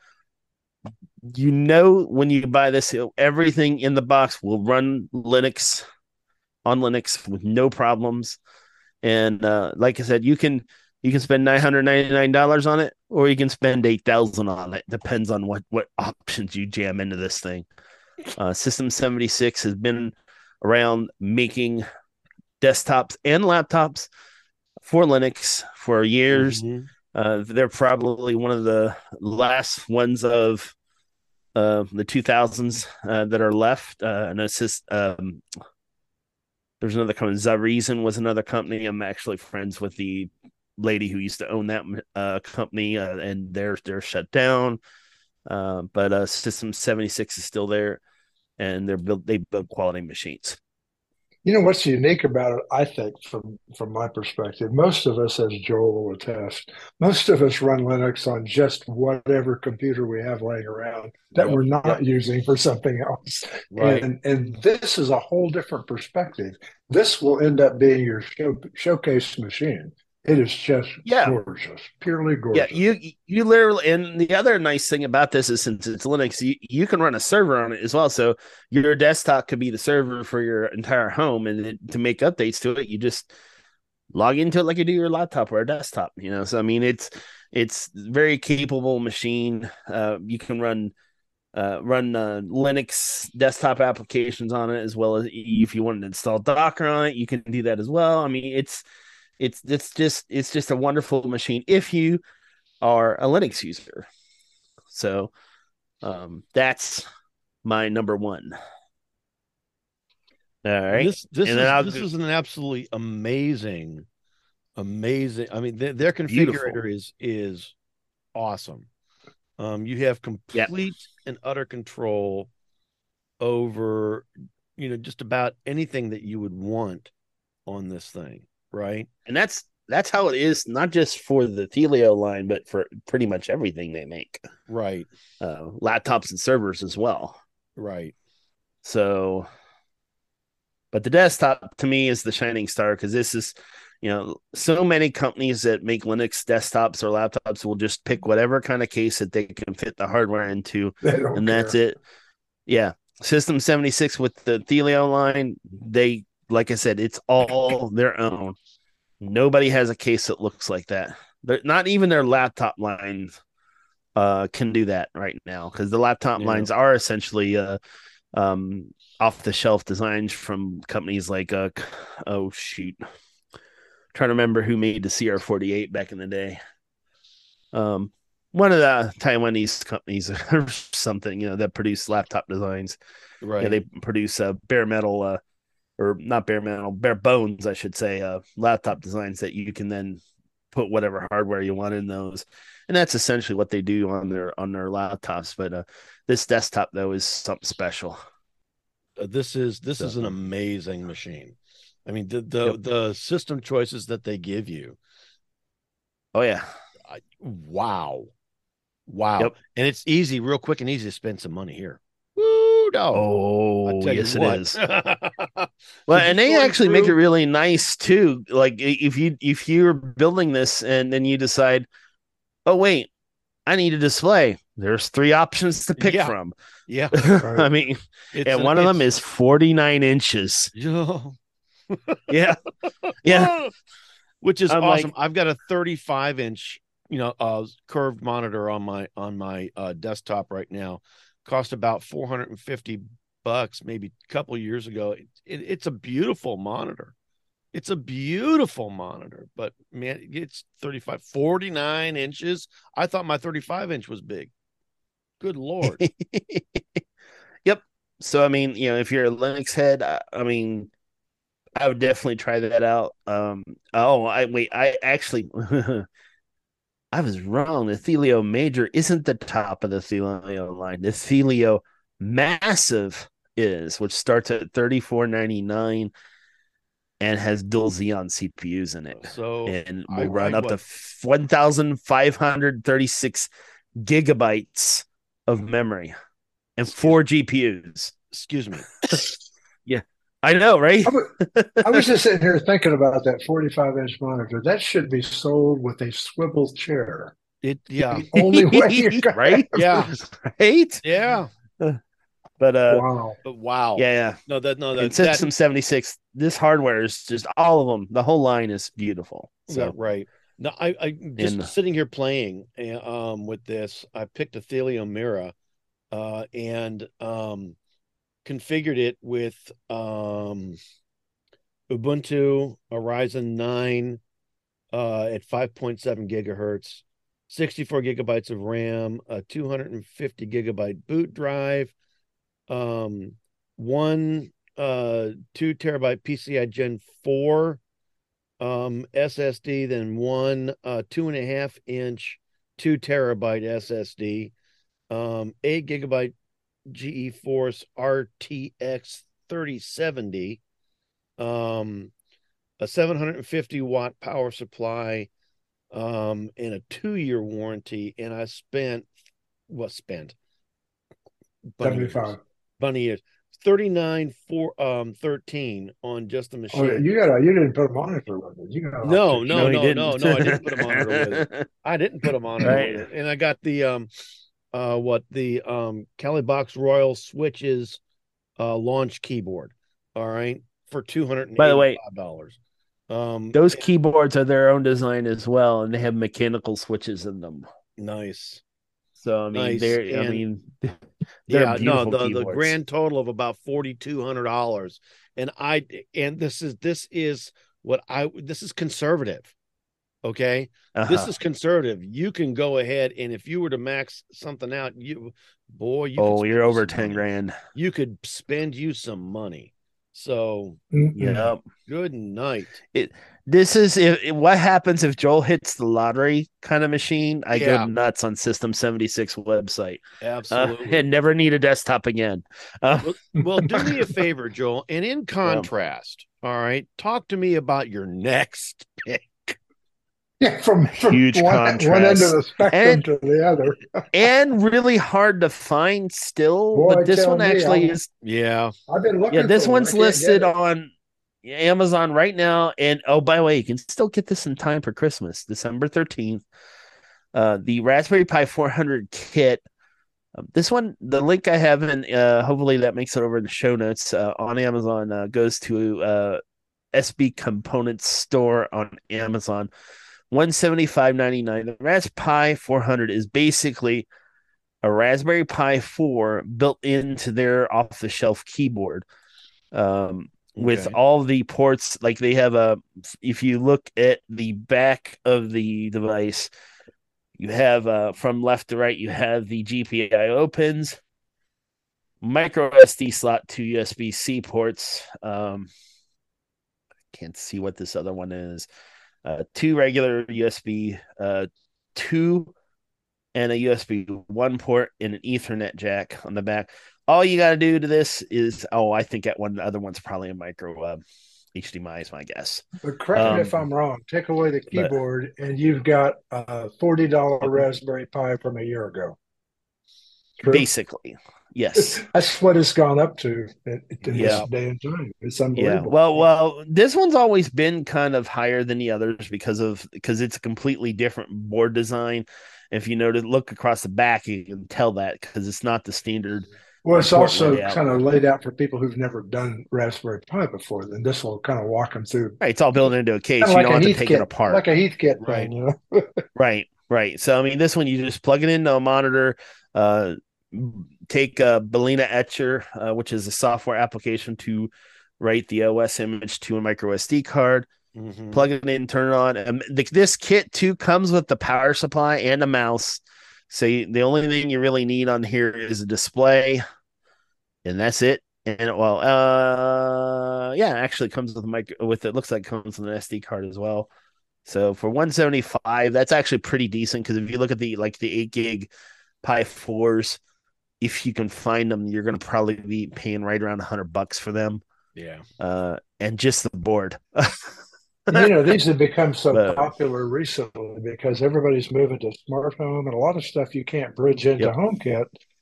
You know, when you buy this, everything in the box will run Linux on Linux with no problems. And uh, like I said, you can You can spend nine hundred ninety-nine dollars on it, or you can spend eight thousand dollars on it. Depends on what, what options you jam into this thing. Uh, System seventy-six has been around making desktops and laptops for Linux for years. Mm-hmm. Uh, they're probably one of the last ones of uh, the two thousands uh, that are left. Uh, and it's just, um, there's another company. Zareason was another company. I'm actually friends with the lady who used to own that uh, company, uh, and they're they're shut down. Uh, but uh, System seventy-six is still there, and they're build they build quality machines. You know what's unique about it, I think, from from my perspective, most of us, as Joel will attest, most of us run Linux on just whatever computer we have laying around that yep. we're not yep. using for something else. Right. And and this is a whole different perspective. This will end up being your show, showcase machine. It is just yeah. gorgeous, purely gorgeous. Yeah, you you literally, and the other nice thing about this is since it's Linux, you, you can run a server on it as well. So your desktop could be the server for your entire home, and it, to make updates to it, you just log into it like you do your laptop or a desktop. You know, so I mean, it's it's very capable machine. Uh, you can run uh, run uh, Linux desktop applications on it as well as if you want to install Docker on it, you can do that as well. I mean, it's It's it's just it's just a wonderful machine if you are a Linux user. So um, that's my number one. All right. This this and is this is an absolutely amazing, amazing. I mean, their, their configurator beautiful. is is awesome. Um, you have complete yep. and utter control over, you know, just about anything that you would want on this thing. Right. And that's that's how it is, not just for the Thelio line, but for pretty much everything they make. Right. Uh, laptops and servers as well. Right. So, but the desktop to me is the shining star because this is, you know, so many companies that make Linux desktops or laptops will just pick whatever kind of case that they can fit the hardware into, and care. That's it. Yeah. System seventy-six with the Thelio line, they, like I said, it's all their own. Nobody has a case that looks like that. They're, not even their laptop lines uh, can do that right now because the laptop yeah. lines are essentially uh, um, off-the-shelf designs from companies like, uh, oh, shoot. I'm trying to remember who made the C R forty-eight back in the day. Um, one of the Taiwanese companies or something, you know, that produce laptop designs. Right. Yeah, they produce uh, bare metal uh, or not bare metal, bare bones, I should say, uh, laptop designs that you can then put whatever hardware you want in those. And that's essentially what they do on their on their laptops. But uh, this desktop, though, is something special. Uh, this is this so. is an amazing machine. I mean, the the, yep. the system choices that they give you. Oh, yeah. I, wow. Wow. Yep. And it's easy, real quick and easy to spend some money here. Woo, no. Oh, yes, it is. Well, and they actually through... make it really nice too. Like if you if you're building this and then you decide, oh wait, I need a display. There's three options to pick yeah. from. Yeah, right. I mean, it's and a, one of them is forty-nine inches. Oh. yeah, yeah, which is I'm awesome. like, I've got a thirty-five inch, you know, uh, curved monitor on my on my uh, desktop right now. Cost about four hundred fifty bucks, maybe a couple of years ago. It, it, it's a beautiful monitor. It's a beautiful monitor, but man, it's thirty-five, forty-nine inches. I thought my thirty-five inch was big. Good Lord. Yep. So, I mean, you know, if you're a Linux head, I, I mean, I would definitely try that out. Um, oh, I wait, I actually, I was wrong. The Thelio Major isn't the top of the Thelio line. The Thelio Massive is, which starts at thirty-four ninety-nine and has dual Xeon C P Us in it. So and will I, run I, up what? to one thousand five hundred thirty-six gigabytes of memory and Excuse four G P Us. Excuse me. Yeah. I know, right? I, was, I was just sitting here thinking about that forty-five inch monitor. That should be sold with a swivel chair. It, yeah. The only way you can right? Yeah. Right? Yeah. But uh, wow. But wow. Yeah, yeah. No, that no, that and System that, seventy-six. This hardware is just all of them. The whole line is beautiful. So yeah, right. No, I, I just And sitting here playing uh, um with this. I picked a Thelium Mira uh and um configured it with um Ubuntu Horizon nine uh at five point seven gigahertz, sixty-four gigabytes of RAM, a two hundred fifty gigabyte boot drive, um one uh two terabyte P C I Gen four um S S D, then one uh two and a half inch two terabyte S S D, um eight gigabyte GeForce R T X thirty seventy, um a seven hundred fifty watt power supply, um and a two year warranty. And I spent what spent bunny years seventy-five. bunny years thirty-nine four um thirteen on just the Oh, machine. you got a, you didn't put a monitor with it. You got an No, optic. no, no, he no, didn't. no, no. I didn't put a monitor with it. I didn't put a monitor Right. with it. And I got the um uh what the um Calibox Royal Switches uh launch keyboard. All right. For two hundred By the way, eighty-five dollars. Um those keyboards are their own design as well, and they have mechanical switches in them. nice. So I mean, Nice. they're I And mean, they're yeah, no, beautiful the, the keyboards. grand total of about forty-two hundred dollars. And I and this is this is what I this is conservative. Okay. Uh-huh. This is conservative. You can go ahead, and if you were to max something out, you boy, you oh, could you're spend over some ten money. grand. You could spend you some money. So Mm-mm. Yep. good night. It this is if, what happens if Joel hits the lottery kind of machine. I Yeah. go nuts on System seventy-six website. Uh, Absolutely. and never need a desktop again. Uh, well, well, do me a favor, Joel. And in contrast, all right, talk to me about your next pick. Yeah, from, from Huge one, contrast. one end of the spectrum And- to the other. and really hard to find still. Boy, but this tell one me, actually I'm- is Yeah. I've been looking. yeah, this for it. one's I can't get listed it. on Amazon right now. And oh, by the way, you can still get this in time for Christmas, December thirteenth. Uh, the Raspberry Pi four hundred kit. Um, this one, the link I have in, uh, hopefully that makes it over in the show notes uh, on Amazon, uh, goes to uh, S B Components store on Amazon. one seventy-five ninety-nine. The Raspberry Pi four hundred is basically a Raspberry Pi four built into their off-the-shelf keyboard. Um, with Okay. all the ports, like they have a, if you look at the back of the device, you have uh, from left to right, you have the G P I O pins, micro S D slot, two U S B C ports. Um, I can't see what this other one is. Uh, two regular U S B, uh, two and a U S B one port and an Ethernet jack on the back. All you got to do to this is, oh, I think that one, the other one's probably a micro uh, H D M I is my guess. But correct Um, me if I'm wrong. Take away the keyboard, and you've got a forty dollar Raspberry Pi from a year ago. True? Basically, yes. That's what it's gone up to in, in Yeah. this day and time. It's Yeah. unbelievable. Well, well, this one's always been kind of higher than the others because of because it's a completely different board design. If you notice, look across the back, you can tell that because it's not the standard. Well, it's port also layout. kind of laid out for people who've never done Raspberry Pi before. Then this will kind of walk them through. Right, it's all built into a case. Kind of You like don't a have to Heath take kit, it apart. like a Heathkit Right. thing, you know. Right, right. So I mean, this one you just plug it into a monitor, uh, take a Balena Etcher, uh, which is a software application to write the O S image to a micro S D card. Mhm. Plug it in, turn it on. Um, the, this kit too comes with the power supply and a mouse. So you, the only thing you really need on here is a display, and that's it. And well, uh, yeah, it actually comes with a mic with it. Looks like it comes with an S D card as well. So for one seventy-five, that's actually pretty decent because if you look at the like the eight gig Pi fours, if you can find them, you're going to probably be paying right around a hundred bucks for them. Yeah. Uh, and just the board. You know, these have become so But- popular recently because everybody's moving to smart home and a lot of stuff you can't bridge into Yep. HomeKit.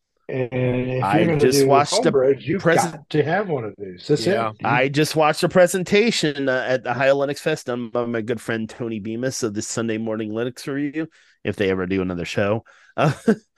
And if I you're going to just do watched home the bridge, you've present- got to have one of these. That's Yeah. it. I just watched a presentation uh, at the Ohio Linux Fest done by my good friend Tony Bemis of the Sunday Morning Linux Review, if they ever do another show. Uh,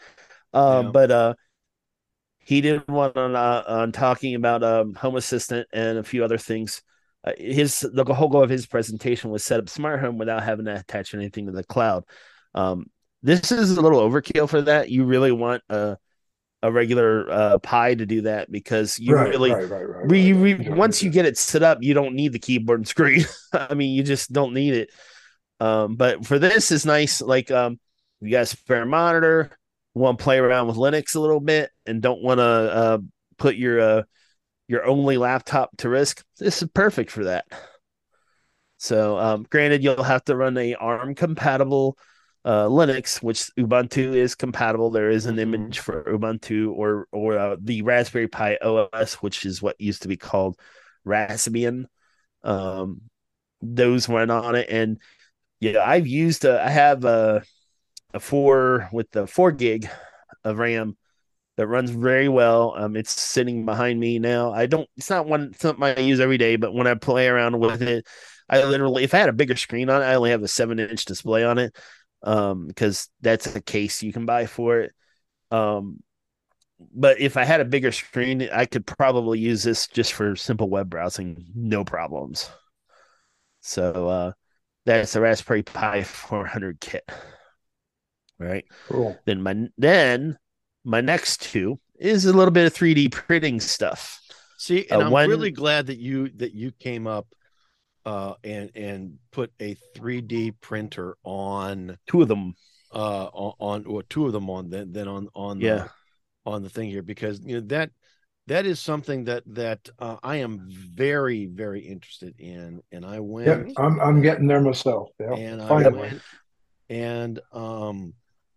uh, Yeah. But uh, he did one on uh, on talking about um, Home Assistant and a few other things. uh, his the whole goal of his presentation was set up smart home without having to attach anything to the cloud. Um, this is a little overkill for that. You really want a a regular uh, Pi to do that because you Right, really, right, right, right, re, right. re, You don't once need you it. get it set up, you don't need the keyboard and screen. I mean, you just don't need it. Um, but for this is nice. Like, um, you got a spare monitor, want to play around with Linux a little bit, and don't want to uh, put your uh, your only laptop to risk. This is perfect for that. So, um, granted, you'll have to run a ARM compatible uh, Linux, which Ubuntu is compatible. There is an Mhm. image for Ubuntu or or uh, the Raspberry Pi O S, which is what used to be called Raspbian. Um, those run on it, and yeah, I've used. Uh, I have a a four with the four gig of RAM that runs very well. Um, it's sitting behind me now. I don't. It's not one something I use every day, but when I play around with it, I literally, if I had a bigger screen on it, I only have a seven inch display on it, um, because that's a case you can buy for it. Um, but if I had a bigger screen, I could probably use this just for simple web browsing, no problems. So uh, that's the Raspberry Pi four hundred kit, right? Cool. Then my then my next two is a little bit of three D printing stuff. See, and Uh, I'm one, really glad that you that you came up uh and and put a three D printer on two of them, uh on, on or two of them on then then on on yeah. the on the thing here, because you know that that is something that that uh, I am very very interested in, and I Yep, went I'm I'm getting there myself. Yeah, and I finally. went and um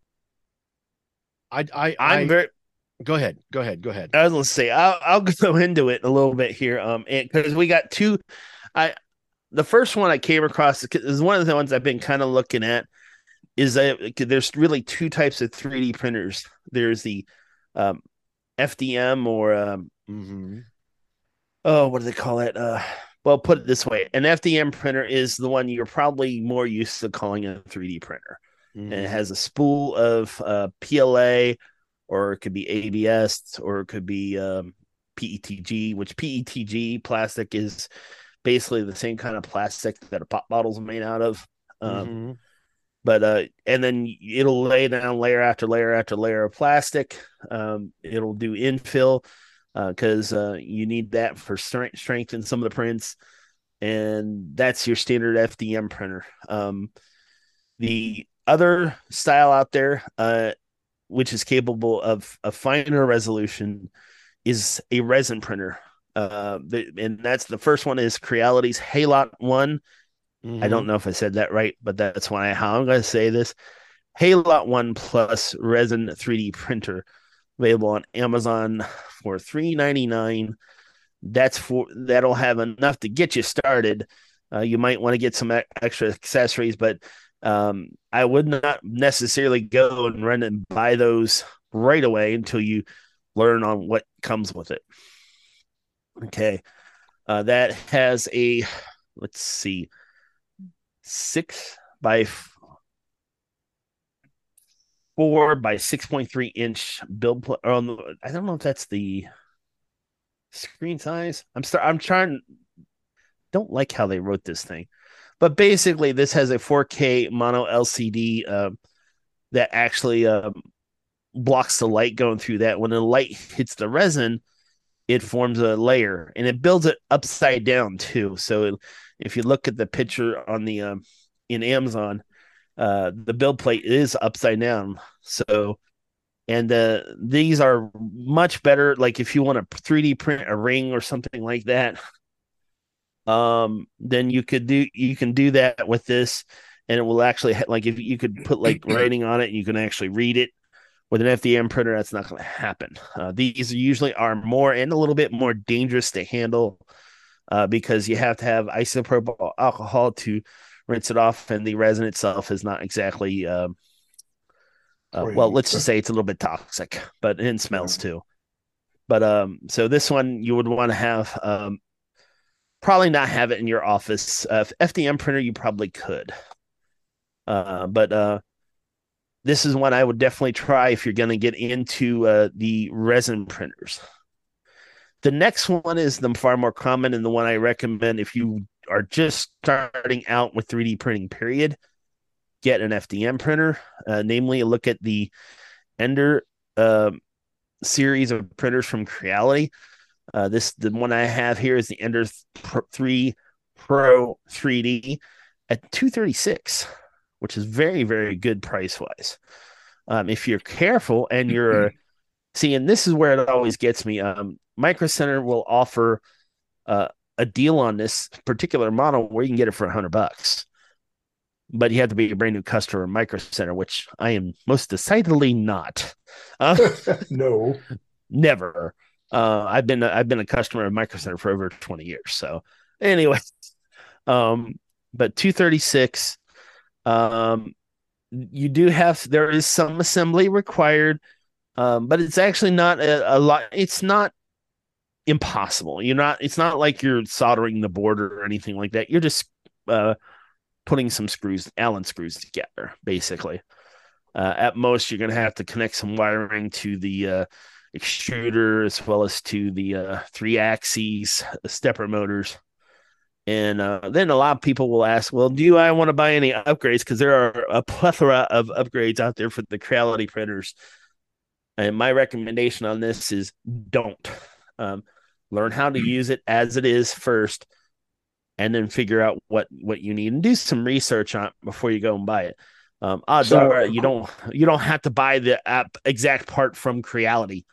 I I I'm I very. go ahead go ahead go ahead. I was gonna say I'll I'll go into it a little bit here, um, because we got two. I The first one I came across is one of the ones I've been kind of looking at. Is that there's really two types of three D printers. There's the um, F D M or um, Mm-hmm. oh, what do they call it? Uh, well, put it this way: an F D M printer is the one you're probably more used to calling a three D printer, and it Mm-hmm. has a spool of uh, P L A, or it could be A B S, or it could be um, P E T G, which P E T G plastic is basically the same kind of plastic that a pop bottle is made out of. Um, Mm-hmm. but uh, and then it'll lay down layer after layer after layer of plastic. Um, it'll do infill because uh, uh, you need that for strength, strength in some of the prints, and that's your standard F D M printer. Um, the other style out there, uh, which is capable of a finer resolution, is a resin printer. Uh, and that's the first one is Creality's Halot One. I Mm-hmm. don't know if I said that right, but that's why how I'm going to say this. Halot One Plus Resin three D printer available on Amazon for three ninety-nine. That's for that'll have enough to get you started. Uh, you might want to get some extra accessories, but um, I would not necessarily go and run and buy those right away until you learn on what comes with it. Okay, uh, that has a let's see, six by four by six point three inch build. Pl- or on the, I don't know if that's the screen size. I'm start. I'm trying. Don't like how they wrote this thing, but basically, this has a four K mono L C D uh, that actually uh, blocks the light going through that. When the light hits the resin, it forms a layer and it builds it upside down too. So it, if you look at the picture on the um, in Amazon, uh, the build plate is upside down. So and uh, these are much better. Like if you want to three D print a ring or something like that, um, then you could do you can do that with this, and it will actually like if you could put like writing on it, and you can actually read it. With an F D M printer, that's not going to happen. Uh, these usually are more and a little bit more dangerous to handle uh, because you have to have isopropyl alcohol to rinse it off, and the resin itself is not exactly. Uh, uh, well, Clean. let's just say it's a little bit toxic, but it smells Yeah. too. But um, so this one you would want to have um, probably not have it in your office. Uh, F D M printer, you probably could, uh, but uh, this is one I would definitely try if you're going to get into uh, the resin printers. The next one is the far more common and the one I recommend if you are just starting out with three D printing, period. Get an F D M printer, uh, namely look at the Ender uh, series of printers from Creality. Uh, this the one I have here is the Ender three Pro three D at two thirty-six, which is very, very good price wise. Um, if you're careful and you're see, and this is where it always gets me. Um, Micro Center will offer uh, a deal on this particular model where you can get it for a hundred bucks, but you have to be a brand new customer of Micro Center, which I am most decidedly not. Uh, no, never. Uh, I've been a, I've been a customer of Micro Center for over twenty years. So, anyway, um, but two thirty-six. Um, you do have there is some assembly required, um, but it's actually not a, a lot. It's not impossible. You're not. It's not like you're soldering the board or anything like that. You're just uh, putting some screws, Allen screws together, basically. Uh, at most, you're going to have to connect some wiring to the uh, extruder as well as to the uh, three axes, the stepper motors. And uh, then a lot of people will ask, well, do I want to buy any upgrades? Because there are a plethora of upgrades out there for the Creality printers. And my recommendation on this is don't. Um, learn how to use it as it is first, and then figure out what, what you need and do some research on it before you go and buy it. Um, odds so, are you don't you don't have to buy the app exact part from Creality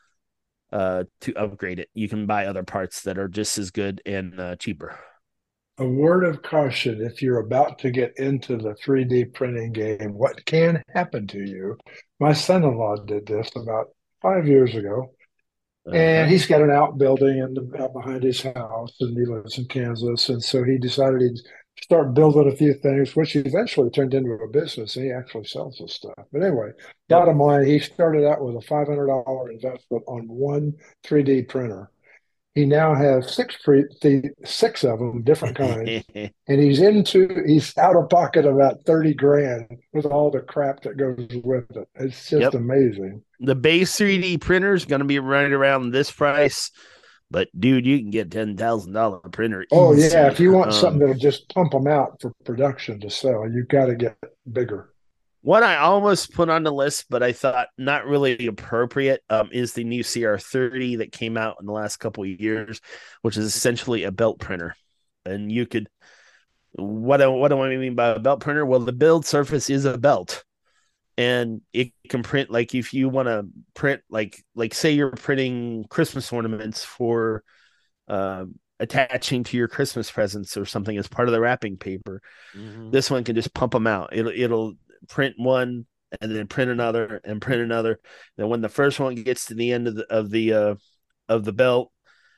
uh, to upgrade it. You can buy other parts that are just as good and uh, cheaper. A word of caution if you're about to get into the three D printing game, what can happen to you? My son-in-law did this about five years ago, uh-huh. and he's got an outbuilding in the, out behind his house, and he lives in Kansas, and so he decided he'd start building a few things, which eventually turned into a business, and he actually sells this stuff. But anyway, yep. Bottom line, he started out with a five hundred dollars investment on one three D printer. He now has six free, six of them, different kinds, and he's into he's out of pocket about thirty grand with all the crap that goes with it. It's just yep. amazing. The base three D printer is going to be right around this price, but dude, you can get ten thousand dollar printer. Oh easy. yeah, if you want um, something that'll just pump them out for production to sell, you got to get bigger. What I almost put on the list, but I thought not really appropriate, um, is the new C R thirty that came out in the last couple of years, which is essentially a belt printer. And you could, what do, what do I mean by a belt printer? Well, the build surface is a belt, and it can print like if you want to print like like say you're printing Christmas ornaments for uh, attaching to your Christmas presents or something as part of the wrapping paper. Mm-hmm. This one can just pump them out. It'll it'll print one and then print another and print another. Then when the first one gets to the end of the of the uh, of the belt,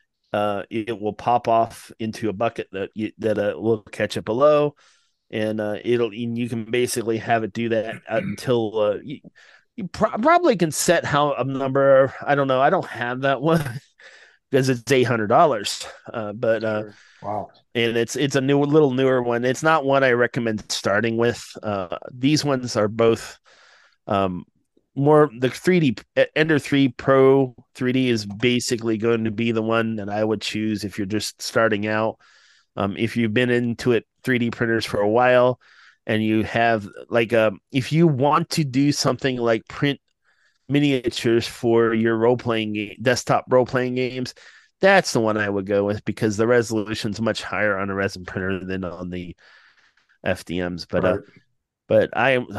uh, it will pop off into a bucket that you, that uh, will catch it below, and uh, it'll and you can basically have it do that until uh, you, you pro- probably can set how a number. I don't know. I don't have that one because it's eight hundred dollars. Uh, but uh, sure. Wow. And it's it's a new little newer one. It's not one I recommend starting with. Uh, these ones are both um, more the three D Ender three Pro three D is basically going to be the one that I would choose if you're just starting out. Um, if you've been into it three D printers for a while and you have like a, if you want to do something like print miniatures for your role playing game, desktop role playing games, that's the one I would go with because the resolution is much higher on a resin printer than on the F D Ms. But right. uh, but I am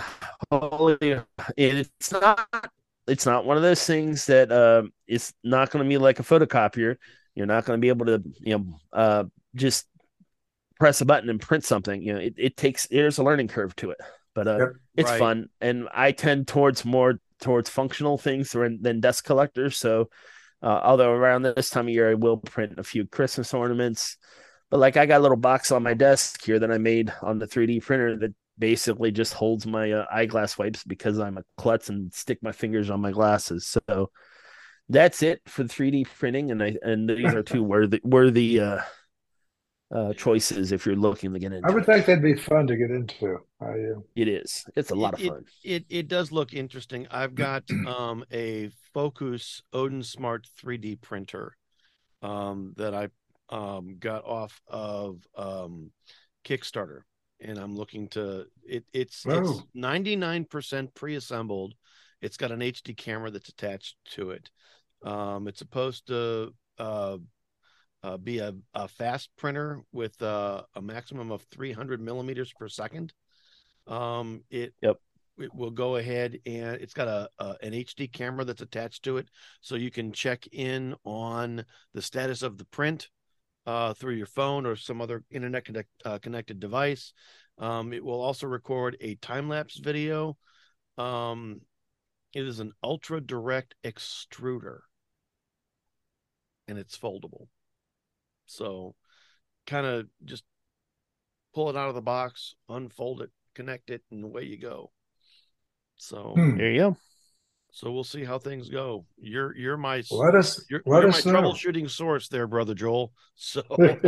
it's not it's not one of those things that uh, it's not going to be like a photocopier. You're not going to be able to you know uh, just press a button and print something. You know, it, it takes there's a learning curve to it, but uh, yep. it's right. fun, and I tend towards more towards functional things than desk collectors. So. Uh, although around this time of year, I will print a few Christmas ornaments. But like I got a little box on my desk here that I made on the three D printer that basically just holds my uh, eyeglass wipes because I'm a klutz and stick my fingers on my glasses. So that's it for three D printing. And I and these are two worthy, worthy uh, uh, choices if you're looking to get into I would it. think that'd be fun to get into. I, uh... It is. It's a lot it, of fun. It, it it does look interesting. I've got um a Focus Odin Smart three D printer um, that I um, got off of um, Kickstarter, and I'm looking to it. It's Oh. it's ninety-nine percent pre-assembled. It's got an H D camera that's attached to it. Um, it's supposed to uh, uh, be a, a fast printer with uh, a maximum of three hundred millimeters per second. Um, it Yep. it will go ahead, and it's got a, a an H D camera that's attached to it, so you can check in on the status of the print uh, through your phone or some other internet connect, uh, connected device. Um, it will also record a time lapse video. Um, it is an ultra direct extruder, and it's foldable. So, kind of just pull it out of the box, unfold it, connect it, and away you go. So Hmm. There you go. So we'll see how things go. You're you're my Let us you're, let you're my us know. troubleshooting source there, brother Joel. So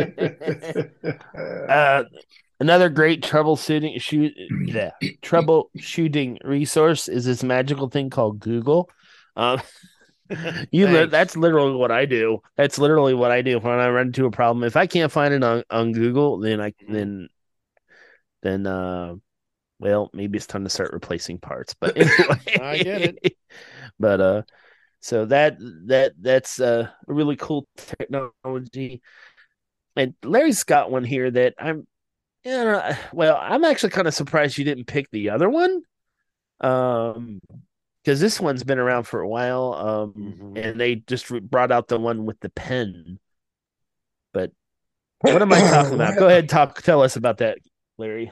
Uh, another great troubleshooting shoot yeah, troubleshooting resource is this magical thing called Google. Um, you li- Thanks. that's literally what I do. That's literally what I do when I run into a problem. If I can't find it on, on Google, then I Mhm. then then uh well, maybe it's time to start replacing parts. But anyway, I get it. But uh, so that that that's uh, a really cool technology. And Larry's got one here that I'm, yeah, well, I'm actually kind of surprised you didn't pick the other one, um, because this one's been around for a while, um, Mhm. and they just re- brought out the one with the pen. But what am I talking about? Go ahead, talk. Tell us about that, Larry.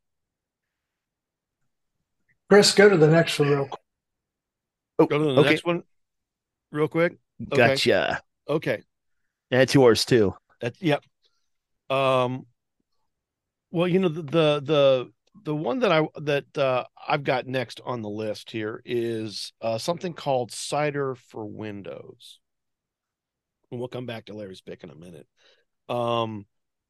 Chris, go to the next one real quick. Oh, Go to the okay, next one real quick. Okay. gotcha. Okay. That's yours too. That's yep. Um well, you know, the the the, the one that I that uh, I've got next on the list here is uh, something called Cider for Windows. And we'll come back to Larry's pick in a minute. Um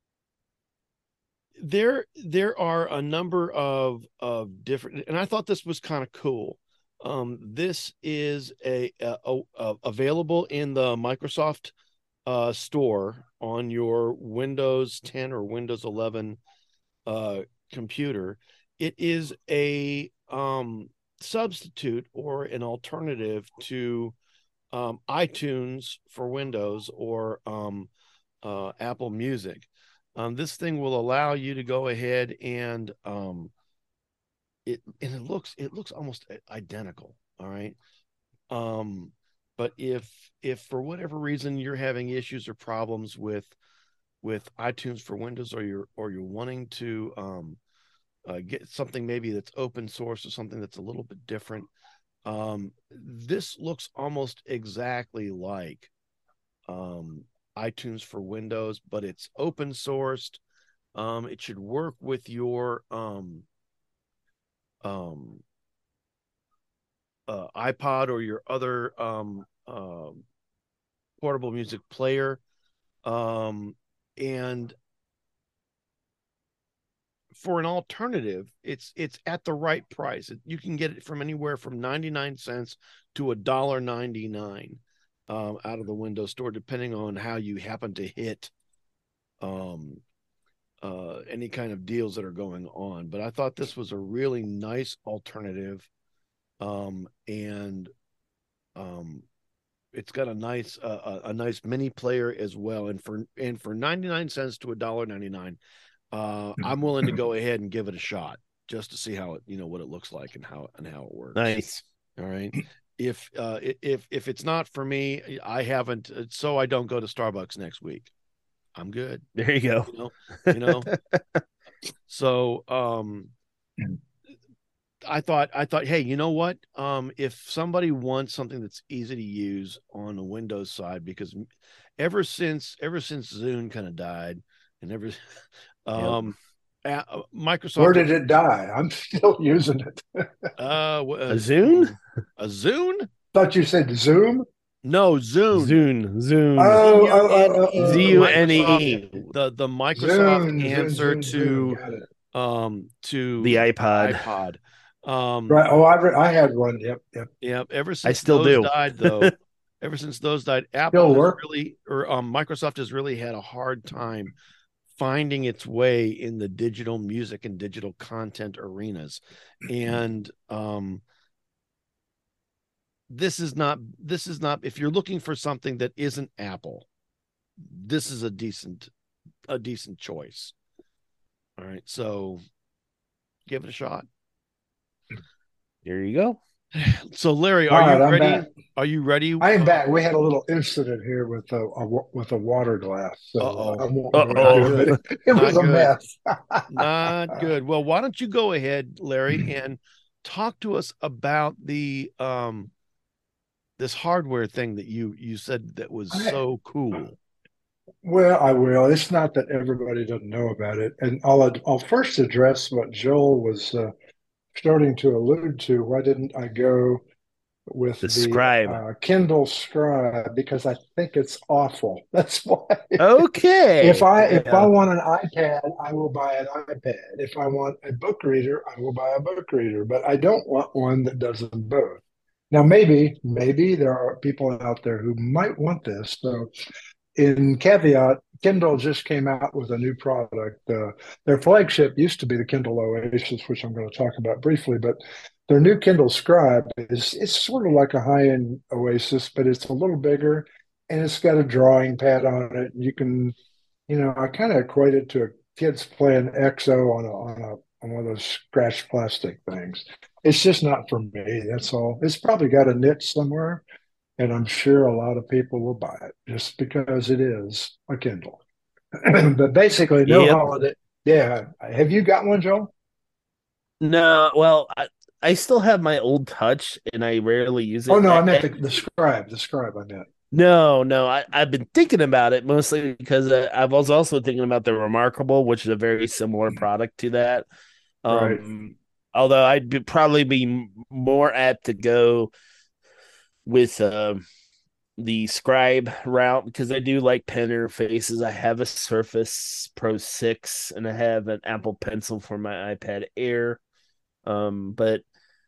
there there are a number of of different, and I thought this was kind of cool. Um this is a, a, a, a available in the Microsoft uh store on your Windows ten or Windows eleven uh computer. It is a um substitute or an alternative to um iTunes for Windows or um uh Apple Music. Um, this thing will allow you to go ahead and um, it and it looks it looks almost identical. All right. Um, but if if for whatever reason you're having issues or problems with with iTunes for Windows, or you're or you're wanting to um, uh, get something maybe that's open source or something that's a little bit different, um, this looks almost exactly like um, iTunes for Windows, but it's open sourced. Um, it should work with your um, um, uh, iPod or your other um, uh, portable music player. Um, and for an alternative, it's it's at the right price. You can get it from anywhere from ninety-nine cents to a dollar ninety-nine um, out of the Windows Store, depending on how you happen to hit um, uh, any kind of deals that are going on. But I thought this was a really nice alternative, um, and um, it's got a nice uh, a, a nice mini player as well. And for and for ninety-nine cents to a dollar ninety-nine, uh, I'm willing to go ahead and give it a shot just to see how it, you know, what it looks like and how and how it works. Nice. All right. If uh, if if it's not for me, I haven't. So I don't go to Starbucks next week. I'm good. There you go. You know. You know. So um, I thought I thought, hey, you know what? Um, if somebody wants something that's easy to use on the Windows side, because ever since ever since Zune kind of died, and ever um, yep. uh, Microsoft. Where did it die? I'm still using it. uh, a Zune? A Zune? Thought you said Zoom. No, Zune. Zune. Zune. Oh, oh, oh, oh, Z U N E. The the Microsoft Zune, answer Zune, Zune, to Zune. um to the iPod. iPod. Um, right. Oh, I re- I had one. Yep. Yep. Yep. Ever since I still those do. died, though, ever since those died, Apple Still has work. really, or um, Microsoft has really had a hard time finding its way in the digital music and digital content arenas. And um, this is not, this is not, if you're looking for something that isn't Apple, this is a decent, a decent choice. All right. So give it a shot. There you go. So Larry, All are right, you I'm ready? back. Are you ready? I am Uh, back. We had a little incident here with a, a with a water glass, so Uh-oh. I won't Uh go Not into oh. it. But it, it was Not a good. mess. Not good. Well, why don't you go ahead, Larry, and talk to us about the um this hardware thing that you you said that was I, so cool. well, I will. It's not that everybody doesn't know about it, and I'll I'll first address what Joel was uh, starting to allude to. Why didn't I go with The the Scribe. uh, Kindle Scribe? Because I think it's awful. That's why. If Okay. I if I Yeah. want an iPad, I will buy an iPad. If I want a book reader, I will buy a book reader. But I don't want one that does them both. Now, maybe maybe there are people out there who might want this. So, in caveat, Kindle just came out with a new product. Uh, their flagship used to be the Kindle Oasis, which I'm going to talk about briefly, but their new Kindle Scribe is it's sort of like a high-end Oasis, but it's a little bigger and it's got a drawing pad on it. You can, you know, I kind of equate it to a kids playing X O on a on a on one of those scratch plastic things. It's just not for me. That's all. It's probably got a niche somewhere, and I'm sure a lot of people will buy it just because it is a Kindle. But basically, no Yep. holiday. Yeah. Have you got one, Joe? No, well, I, I still have my old touch and I rarely use Oh it. no, I I, meant I- the, the scribe. The scribe. I meant. no, no, I, I've been thinking about it mostly because uh, I was also thinking about the Remarkable, which is a very similar product to that. Right. Um, although I'd be, probably be m- more apt to go with uh, the Scribe route because I do like pen interfaces. I have a Surface Pro six and I have an Apple Pencil for my iPad Air. Um, but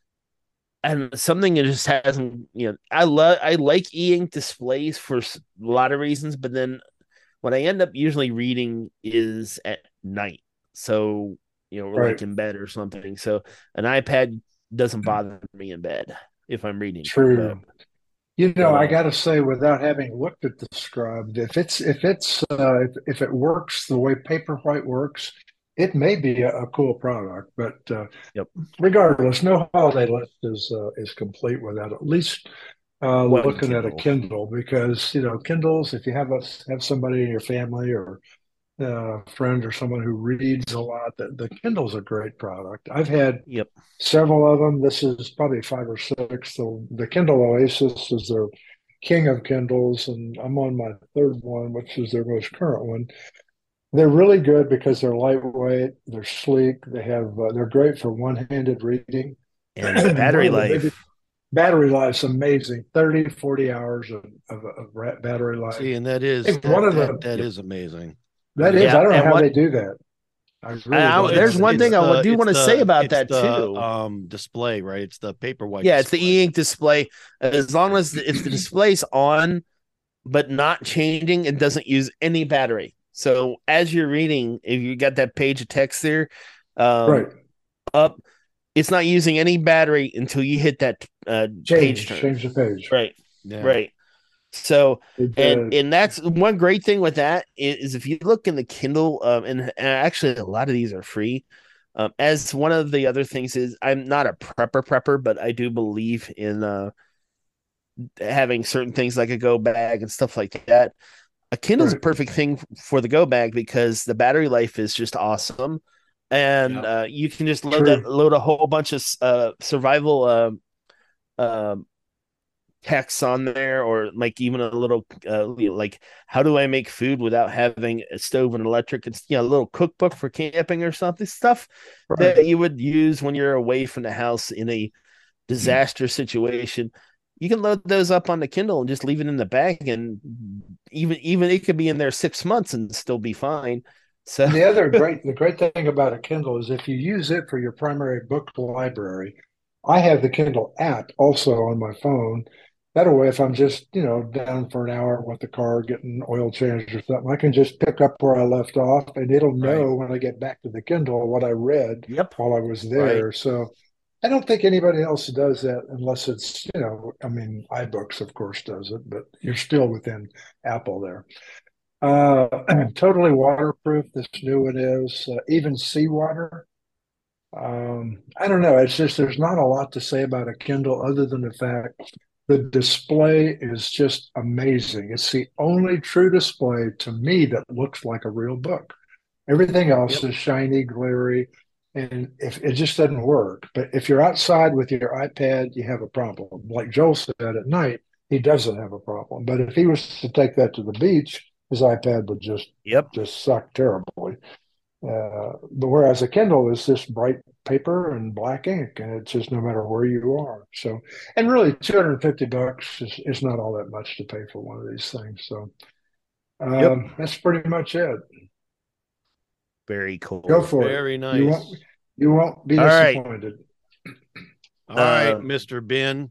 and something that just hasn't, you know, I love I like e-ink displays for a lot of reasons, but then what I end up usually reading is at night. So, you know, we're Right. like in bed or something. So an iPad doesn't bother me in bed if I'm reading. True. But, You know, but I uh, got to say, without having looked at the scribe, if it's if it's uh, if, if it works the way Paperwhite works, it may be a, a cool product. But uh, yep, regardless, no holiday list is uh, is complete without at least uh, one looking at a Kindle. Kindle because you know Kindles. If you have a have somebody in your family or uh, friend or someone who reads a lot, the, the Kindle's a great product. I've had Yep. several of them. This is probably five or six. So the Kindle Oasis is their king of Kindles, and I'm on my third one, which is their most current one. They're really good because they're lightweight, they're sleek, they have uh, they're great for one-handed reading. And the And one battery of the biggest life. battery life's amazing, thirty, forty hours of, of, of battery life. See, and that is Hey, one that of that the that Yep. is amazing. that is, Yeah. I don't know And how what they do that. I I, really I, don't Well, know how there's it's they one do it's it's thing that. I the do it's want to say the about it's that the too. um display, right? It's the Paperwhite Yeah, it's the display. e-ink display. As long as the, if the display's on but not changing, it doesn't use any battery. So as you're reading, if you got that page of text there, um, Right. up, it's not using any battery until you hit that uh, page Change, turn. change the page. Right, Yeah. right. So It and does. and that's one great thing with that is if you look in the Kindle, um, and, and actually a lot of these are free. Um, as one of the other things is, I'm not a prepper prepper, but I do believe in uh, having certain things like a go bag and stuff like that. A Kindle's a Right. perfect thing for the go bag because the battery life is just awesome, and Yeah. uh, you can just load that True. load a whole bunch of uh, survival uh, uh, texts on there, or like even a little uh, like how do I make food without having a stove and electric? It's, you know, a little cookbook for camping or something, stuff Right. that you would use when you're away from the house in a disaster situation. You can load those up on the Kindle and just leave it in the bag, and even even it could be in there six months and still be fine. So And the other great the great thing about a Kindle is if you use it for your primary book library, I have the Kindle app also on my phone, that way, if I'm just, you know, down for an hour with the car getting oil changed or something, I can just pick up where I left off and it'll Right. know when I get back to the Kindle what I read Yep. while I was Right. there. So I don't think anybody else does that unless it's, you know, I mean, iBooks, of course, does it, but you're still within Apple there. Uh, totally waterproof, this new one is, uh, even seawater. Um, I don't know. It's just there's not a lot to say about a Kindle other than the fact the display is just amazing. It's the only true display to me that looks like a real book. Everything else Yep. is shiny, glary, and if it just doesn't work. But if you're outside with your iPad, you have a problem. Like Joel said at night, he doesn't have a problem. But if he was to take that to the beach, his iPad would just Yep. just suck terribly. Uh, but whereas a Kindle is this bright paper and black ink, and it's just no matter where you are. So, and really, two hundred fifty bucks is, is not all that much to pay for one of these things. So, Yep. um, that's pretty much it. Very Go cool. for it. Very You won't nice. you won't be All right. disappointed. All right, Uh, Mister Ben.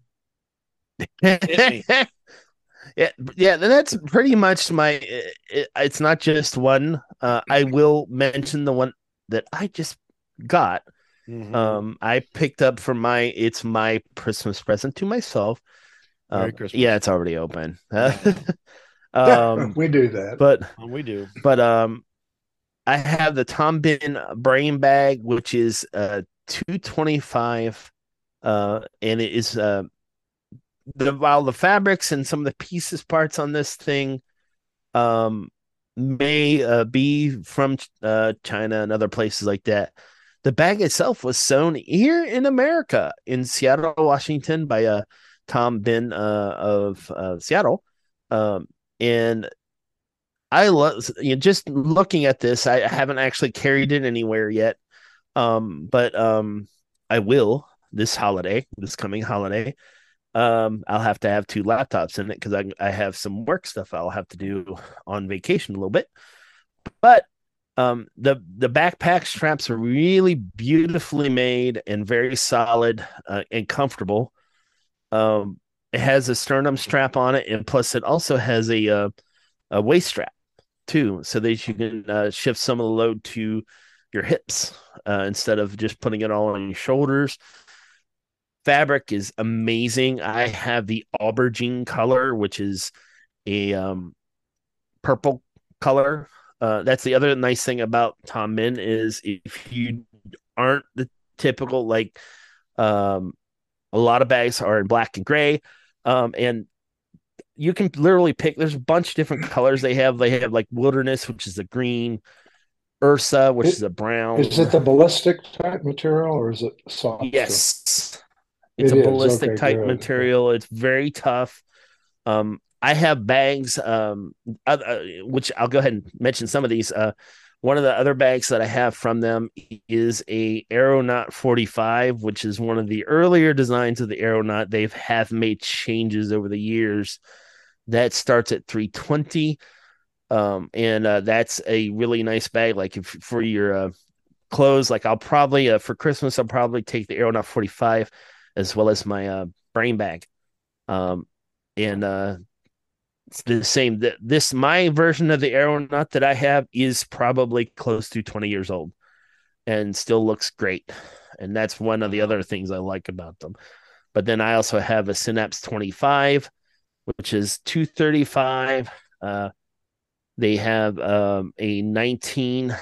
Hit me. yeah, yeah. That's pretty much my. It, it's not just one. Uh, I will mention the one that I just got. Mhm. Um, I picked up for my. It's my Christmas present to myself. Merry Um, Christmas. yeah, it's already open. Yeah. um, We do that. but Oh, we do. but um, I have the Tom Bin brain bag, which is uh two twenty five. Uh, and it is uh the while the fabrics and some of the pieces parts on this thing um may uh, be from uh China and other places like that. The bag itself was sewn here in America in Seattle, Washington by uh Tom Bin uh of uh, Seattle. Um and I love you know, just looking at this. I haven't actually carried it anywhere yet. Um but um I will this holiday, this coming holiday. Um, I'll have to have two laptops in it because I I have some work stuff I'll have to do on vacation a little bit. But um, the the backpack straps are really beautifully made and very solid uh, and comfortable. Um, it has a sternum strap on it, and plus it also has a uh, a waist strap too, so that you can uh, shift some of the load to your hips uh, instead of just putting it all on your shoulders. Fabric is amazing. I have the aubergine color, which is a um, purple color. Uh, that's the other nice thing about Tom Min is if you aren't the typical like um, a lot of bags are in black and gray, um, and you can literally pick. There's a bunch of different colors they have. They have like Wilderness, which is a green, Ursa, which It, is a is brown. it the ballistic type material or is it softer? Yes, it's It a is. ballistic Okay, type good. material. It's very tough. Um, I have bags, um, uh, uh, which I'll go ahead and mention some of these. Uh, one of the other bags that I have from them is a Aeronaut forty-five, which is one of the earlier designs of the Aeronaut. They've have made changes over the years. That starts at three twenty, um, and uh, that's a really nice bag. Like if for your uh, clothes, like I'll probably uh, for Christmas I'll probably take the Aeronaut forty-five as well as my uh, brain bag. Um, and uh, it's the same. That this my version of the Aeronaut that I have is probably close to twenty years old and still looks great. And that's one of the other things I like about them. But then I also have a Synapse twenty-five, which is two thirty-five. Uh, they have um, a nineteen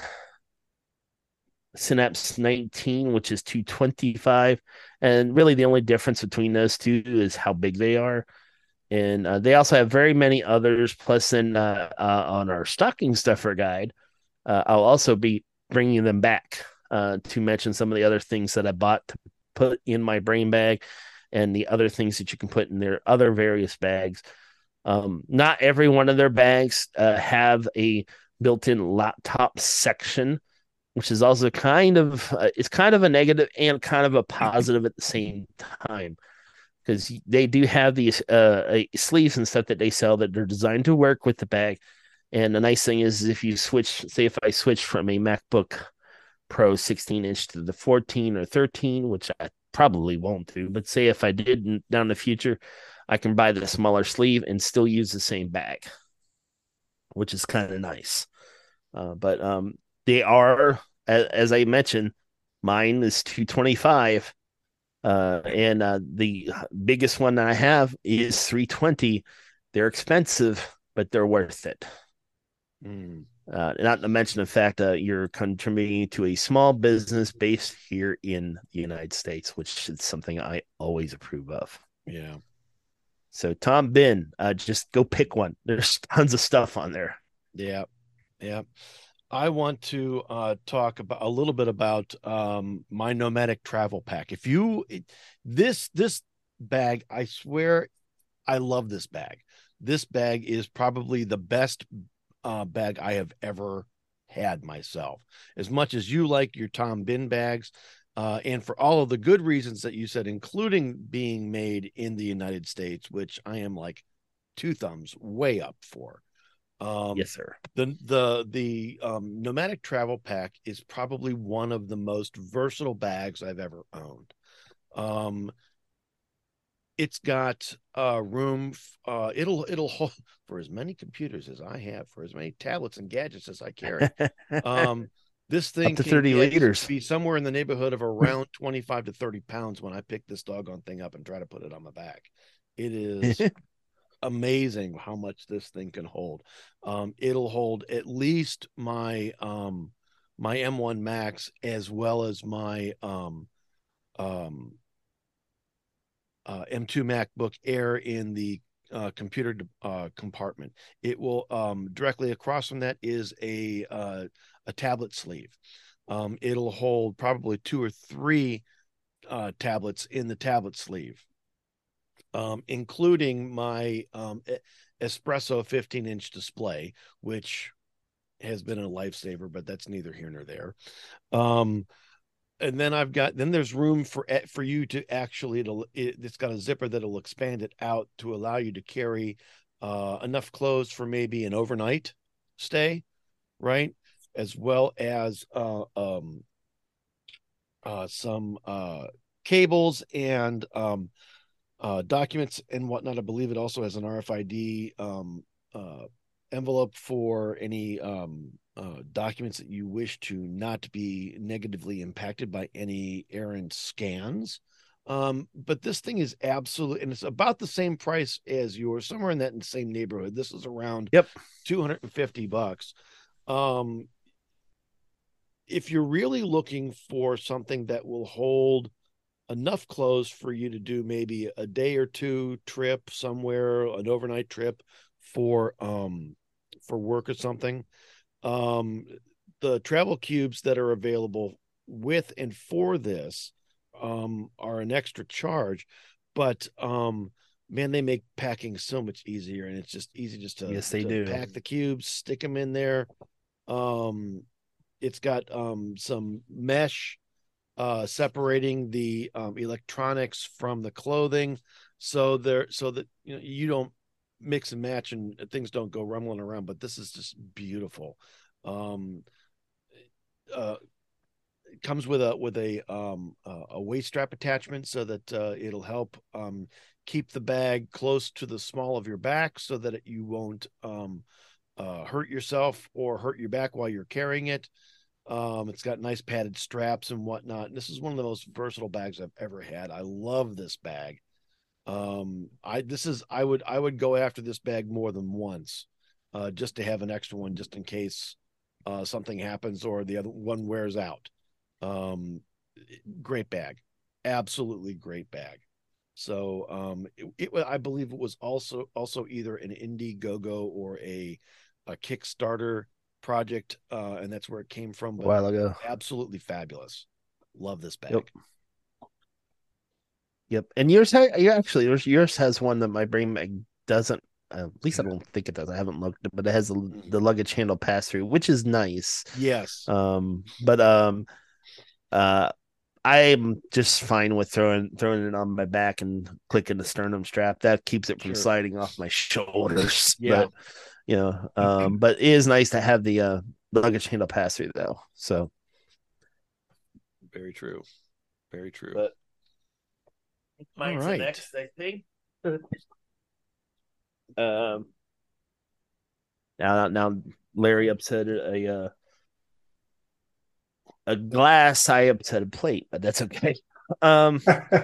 Synapse nineteen, which is two twenty-five. And really the only difference between those two is how big they are. And uh, they also have very many others. Plus, in uh, uh, on our stocking stuffer guide, uh, I'll also be bringing them back uh, to mention some of the other things that I bought to put in my brain bag, and the other things that you can put in their other various bags. Um, not every one of their bags uh, have a built-in laptop section, which is also kind of uh, it's kind of a negative and kind of a positive at the same time, because they do have these uh, sleeves and stuff that they sell that are designed to work with the bag. And the nice thing is, if you switch, say, if I switch from a MacBook Pro sixteen inch to the fourteen or thirteen, which I probably won't do, but say if I did down the future, I can buy the smaller sleeve and still use the same bag, which is kind of nice. Uh, but um, they are, as, as I mentioned, mine is two twenty-five. Uh, and uh, the biggest one that I have is three twenty. They're expensive, but they're worth it. Mm. Uh, not to mention the fact that you're contributing to a small business based here in the United States, which is something I always approve of. Yeah. So Tom Bin, uh, just go pick one. There's tons of stuff on there. Yeah. Yeah. I want to uh, talk about a little bit about um, my nomadic travel pack. If you this this bag, I swear, I love this bag. This bag is probably the best uh, bag I have ever had myself. As much as you like your Tom Bin bags, uh, and for all of the good reasons that you said, including being made in the United States, which I am like two thumbs way up for. Um, yes, sir. The the the um, nomadic travel pack is probably one of the most versatile bags I've ever owned. Um, it's got uh, room. Uh, it'll it'll hold for as many computers as I have, for as many tablets and gadgets as I carry. Um, this thing Up to can thirty get, liters. be somewhere in the neighborhood of around twenty-five to thirty pounds when I pick this doggone thing up and try to put it on my back. It is amazing how much this thing can hold. Um, it'll hold at least my um, my M one Max as well as my um, um, uh, M two MacBook Air in the uh, computer uh, compartment. It will um, directly across from that is a uh, a tablet sleeve. Um, it'll hold probably two or three uh, tablets in the tablet sleeve. Um, including my um, Espresso fifteen inch display, which has been a lifesaver, but that's neither here nor there. Um, and then I've got, then there's room for, for you to actually, it'll, it, it's got a zipper that'll expand it out to allow you to carry uh, enough clothes for maybe an overnight stay, right? As well as uh, um, uh, some uh, cables and um, uh, documents and whatnot. I believe it also has an R F I D um, uh, envelope for any um, uh, documents that you wish to not be negatively impacted by any errant scans. Um, but this thing is absolute, and it's about the same price as yours, somewhere in that same neighborhood. This is around yep two hundred fifty bucks. Um, if you're really looking for something that will hold enough clothes for you to do maybe a day or two trip somewhere, an overnight trip for um for work or something, um the travel cubes that are available with and for this um are an extra charge, but um man, they make packing so much easier, and it's just easy just to, yes they to do pack the cubes, stick them in there. Um it's got um some mesh uh separating the um electronics from the clothing, so there so that you know you don't mix and match and things don't go rumbling around. But this is just beautiful. um uh it comes with a with a um a waist strap attachment so that uh it'll help um keep the bag close to the small of your back so that it, you won't um uh hurt yourself or hurt your back while you're carrying it. Um, it's got nice padded straps and whatnot. And this is one of the most versatile bags I've ever had. I love this bag. Um, I this is I would I would go after this bag more than once, uh, just to have an extra one just in case uh, something happens or the other one wears out. Um, great bag, absolutely great bag. So um, it, it I believe it was also also either an Indiegogo or a a Kickstarter project, uh, and that's where it came from. But a while ago. Absolutely fabulous. Love this bag. Yep. Yep. And yours, ha- you actually yours, yours has one that my brain bag doesn't. Uh, at least I don't think it does. I haven't looked, but it has the, the luggage handle pass through, which is nice. Yes. Um, but um, uh, I'm just fine with throwing throwing it on my back and clicking the sternum strap. That keeps it from Sure. sliding off my shoulders. Yeah. But, you know, um, but it is nice to have the uh the luggage handle pass through though. So Very true. Very true. But Mine's right. the next, I think. um, now, now Larry upset a uh, a glass. I upset a plate, but that's okay. Um,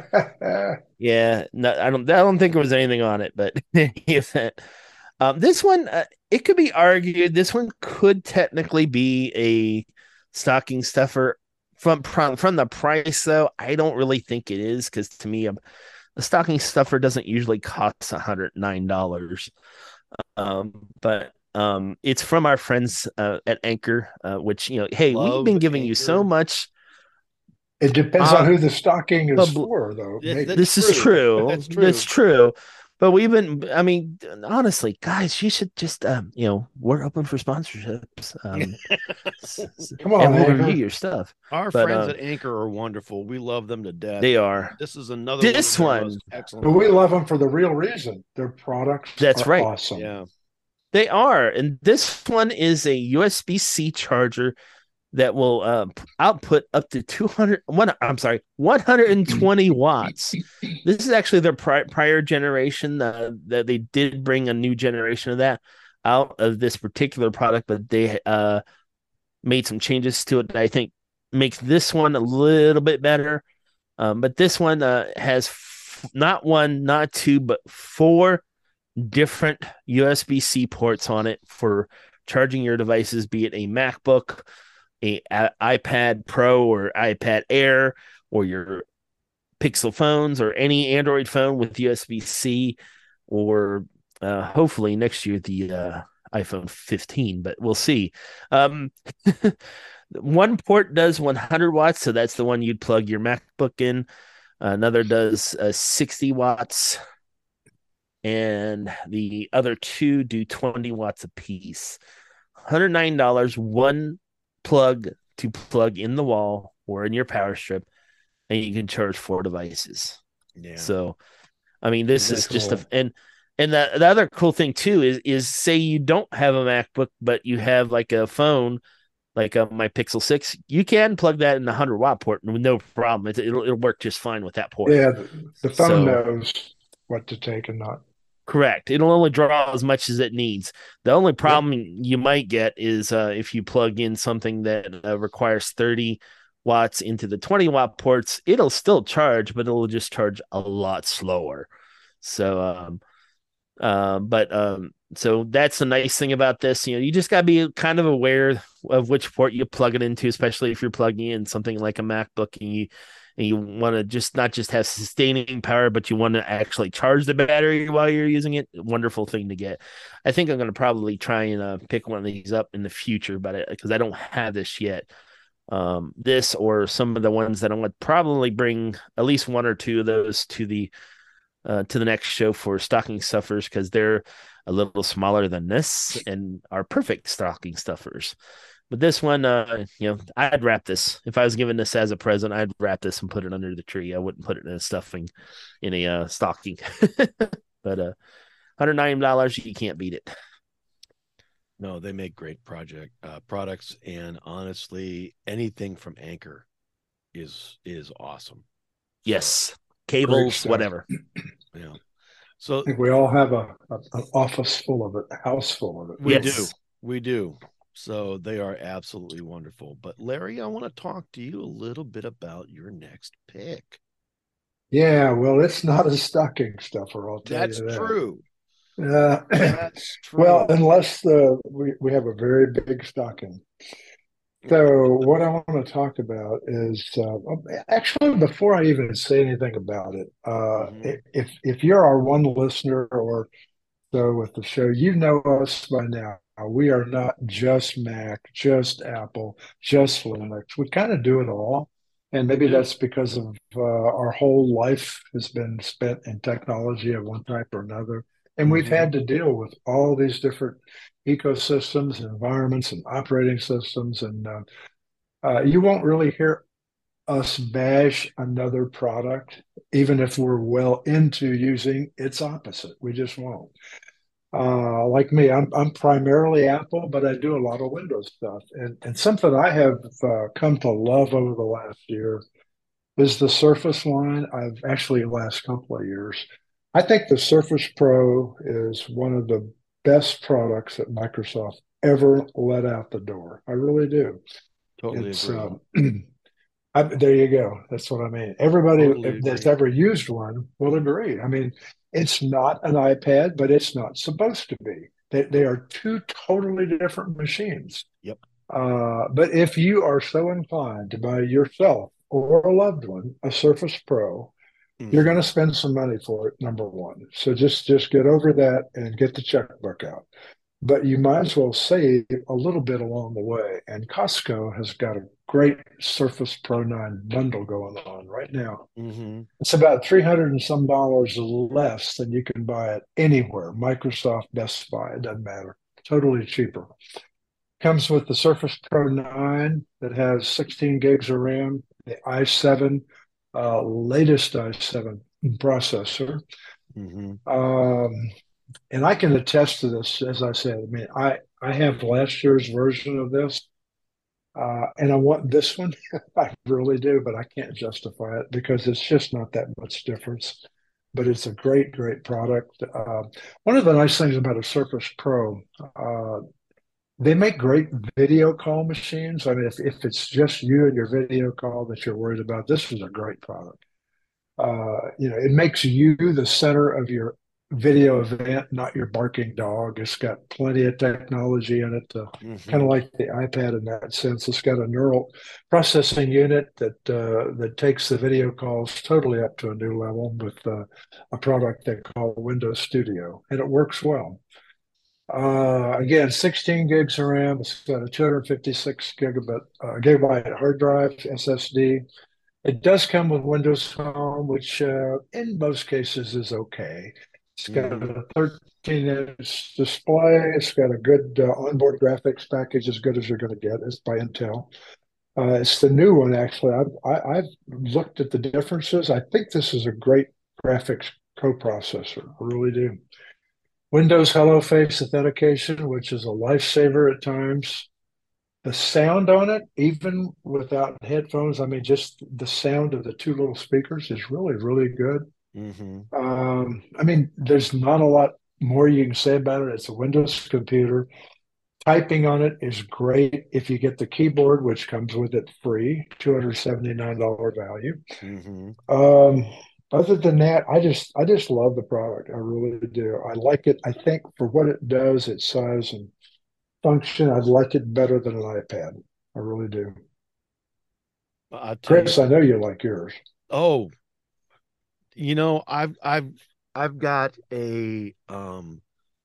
yeah, no, I don't. I don't think there was anything on it, but if that, um, this one, uh, it could be argued. This one could technically be a stocking stuffer from from, from the price, though. I don't really think it is because to me, a, a stocking stuffer doesn't usually cost one hundred nine dollars. Um, but um, it's from our friends uh, at Anchor, uh, which you know, hey, we've Love been giving you so Anchor. much. It depends Uh, on who the stocking is pub- for, though. Yes, Maybe. that's this is true. true. That's true. That's true. But we've been, I mean, honestly, guys, you should just, um, you know, we're open for sponsorships. Um, Come on, and we'll Anchor. review your stuff. Our But, friends uh, at Anchor are wonderful. We love them to death. They are. This is another This one. Of their one- most excellent. But we products. love them for the real reason. Their products That's are right. awesome. Yeah. They are. And this one is a U S B C charger that will uh, output up to two hundred, one, I'm sorry, one hundred twenty watts. This is actually their pri- prior generation. Uh, that they did bring a new generation of that out of this particular product, but they uh, made some changes to it that I think makes this one a little bit better. Um, but this one uh, has f- not one, not two, but four different U S B C ports on it for charging your devices, be it a MacBook, a, a iPad Pro or iPad Air, or your Pixel phones, or any Android phone with U S B C, or uh, hopefully next year the uh, iPhone fifteen, but we'll see. Um, one port does one hundred watts, so that's the one you'd plug your MacBook in. Another does uh, sixty watts, and the other two do twenty watts a piece. one hundred nine dollars, one plug to plug in the wall or in your power strip, and you can charge four devices. Yeah. So, I mean, this Very is just cool. a and and the the other cool thing too is is say you don't have a MacBook, but you have like a phone, like uh, my Pixel six, you can plug that in the one hundred watt port with no problem. It, it'll it'll work just fine with that port. Yeah, the, the phone So- knows what to take and not. Correct. It'll only draw as much as it needs. The only problem you might get is uh, if you plug in something that uh, requires thirty watts into the twenty watt ports, it'll still charge, but it'll just charge a lot slower. So, um, uh, but um, so that's the nice thing about this. You know, you just got to be kind of aware of which port you plug it into, especially if you're plugging in something like a MacBook and you and you want to just not just have sustaining power, but you want to actually charge the battery while you're using it. Wonderful thing to get. I think I'm going to probably try and uh, pick one of these up in the future, but because I don't have this yet. Um, this or some of the ones that I would probably bring at least one or two of those to the uh, to the next show for stocking stuffers, because they're a little smaller than this and are perfect stocking stuffers. But this one, uh, you know, I'd wrap this. If I was given this as a present, I'd wrap this and put it under the tree. I wouldn't put it in a stuffing, in a uh, stocking. But uh, one hundred nine dollars, you can't beat it. No, they make great project uh, products, and honestly, anything from Anchor is is awesome. Yes, cables, stuff. whatever. Yeah. So I think we all have a, a an office full of it, a house full of it. we Yes. do. We do. So they are absolutely wonderful. But Larry, I want to talk to you a little bit about your next pick. Yeah, well, it's not a stocking stuffer, I'll tell That's you that. true. Uh, That's true. well, unless the we, we have a very big stocking. So what I want to talk about is uh, actually before I even say anything about it, uh, Mhm. if if you're our one listener or so with the show, you know us by now. We are not just Mac, just Apple, just Linux. We kind of do it all. And maybe Yeah. that's because of uh, our whole life has been spent in technology of one type or another. And we've Mhm. had to deal with all these different ecosystems, environments, and operating systems. And uh, uh, you won't really hear us bash another product, even if we're well into using its opposite. We just won't. Uh, like me, I'm I'm primarily Apple, but I do a lot of Windows stuff. And and something I have uh, come to love over the last year is the Surface line. I've actually last couple of years. I think the Surface Pro is one of the best products that Microsoft ever let out the door. I really do. Totally It's agree. um, I, there you go. That's what I mean. Everybody Totally that's agree. ever used one will agree. I mean, it's not an iPad, but it's not supposed to be. They, they Nope. are two totally different machines. Yep. Uh, but if you are so inclined to buy yourself or a loved one a Surface Pro, you're going Hmm. to spend some money for it, number one. So just just get over that and get the checkbook out. But you might as well save a little bit along the way. And Costco has got a great Surface Pro nine bundle going on right now. Hmm. It's about three hundred and some dollars less than you can buy it anywhere. Microsoft, Best Buy, it doesn't matter. Totally cheaper. Comes with the Surface Pro nine that has sixteen gigs of RAM, the i seven, uh, latest i seven processor. Hmm. Um, and I can attest to this, as I said. I mean, I, I have last year's version of this, uh, and I want this one. I really do, but I can't justify it because it's just not that much difference. But it's a great, great product. Uh, one of the nice things about a Surface Pro, uh, they make great video call machines. I mean, if, if it's just you and your video call that you're worried about, this is a great product. Uh, you know, it makes you the center of your video event, not your barking dog. It's got plenty of technology in it, uh, kind of Hmm. like the iPad in that sense. It's got a neural processing unit that uh, that takes the video calls totally up to a new level with uh, a product they call Windows Studio, and it works well. Uh, again, sixteen gigs of RAM. It's got a two hundred fifty-six gigabit uh, gigabyte hard drive S S D. It does come with Windows Home, which uh, in most cases is okay. It's got Hmm. a thirteen inch display. It's got a good uh, onboard graphics package, as good as you're going to get. It's by Intel. Uh, it's the new one, actually. I've, I, I've looked at the differences. I think this is a great graphics coprocessor. I really do. Windows Hello Face authentication, which is a lifesaver at times. The sound on it, even without headphones, I mean, just the sound of the two little speakers is really, really good. Hmm. Um, I mean, there's not a lot more you can say about it. It's a Windows computer. Typing on it is great if you get the keyboard, which comes with it free, two hundred seventy-nine dollars value. Hmm. Um, other than that, I just I just love the product. I really do. I like it. I think for what it does, its size and function, I like it better than an iPad. I really do. I'll tell you. Chris, I know you like yours. Oh, you know, I've I've I've got a um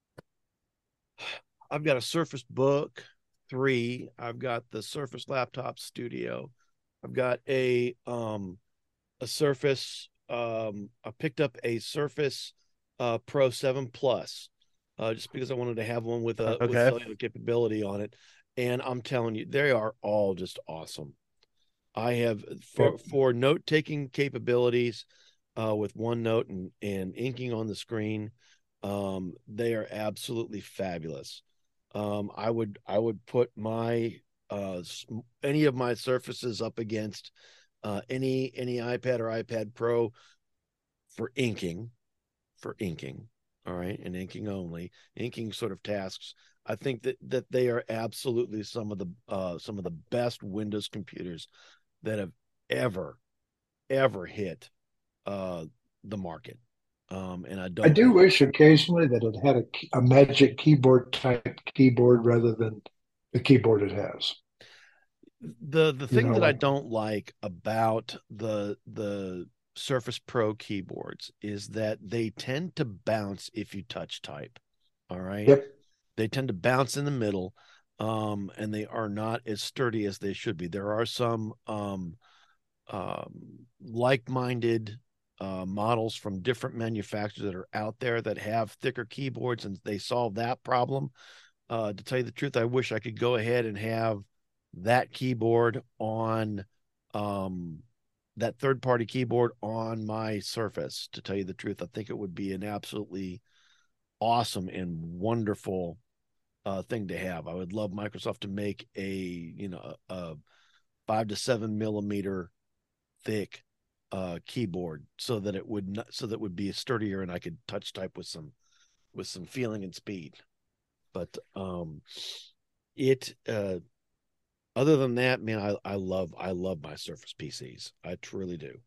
I've got a Surface Book three. I've got the Surface Laptop Studio. I've got a um a Surface. Um, I picked up a Surface uh, Pro seven Plus uh, just because I wanted to have one with a with Okay. cellular capability on it. And I'm telling you, they are all just awesome. I have for Yep. for note taking capabilities uh, with OneNote and and inking on the screen. Um, they are absolutely fabulous. Um, I would I would put my uh, any of my surfaces up against uh, any any iPad or iPad Pro for inking, for inking. All right, and inking only, inking sort of tasks. I think that that they are absolutely some of the uh, some of the best Windows computers that have ever ever hit uh, the market. Um, and I I don't do think wish occasionally that it had a, a magic keyboard type keyboard rather than the keyboard it has. the the You thing know, that I like, don't like about the the Surface Pro keyboards is that they tend to bounce if you touch type. All right. yep, They tend to bounce in the middle, um, and they are not as sturdy as they should be. There are some um, um, like-minded uh, models from different manufacturers that are out there that have thicker keyboards, and they solve that problem. Uh, to tell you the truth, I wish I could go ahead and have that keyboard on um, that third-party keyboard on my Surface. To tell you the truth, I think it would be an absolutely awesome and wonderful uh, thing to have. I would love Microsoft to make a you know a five to seven millimeter thick uh, keyboard so that it would not, so that it would be sturdier and I could touch type with some with some feeling and speed. But um, it uh, other than that, man, I, I love I love my Surface P Cs. I truly do.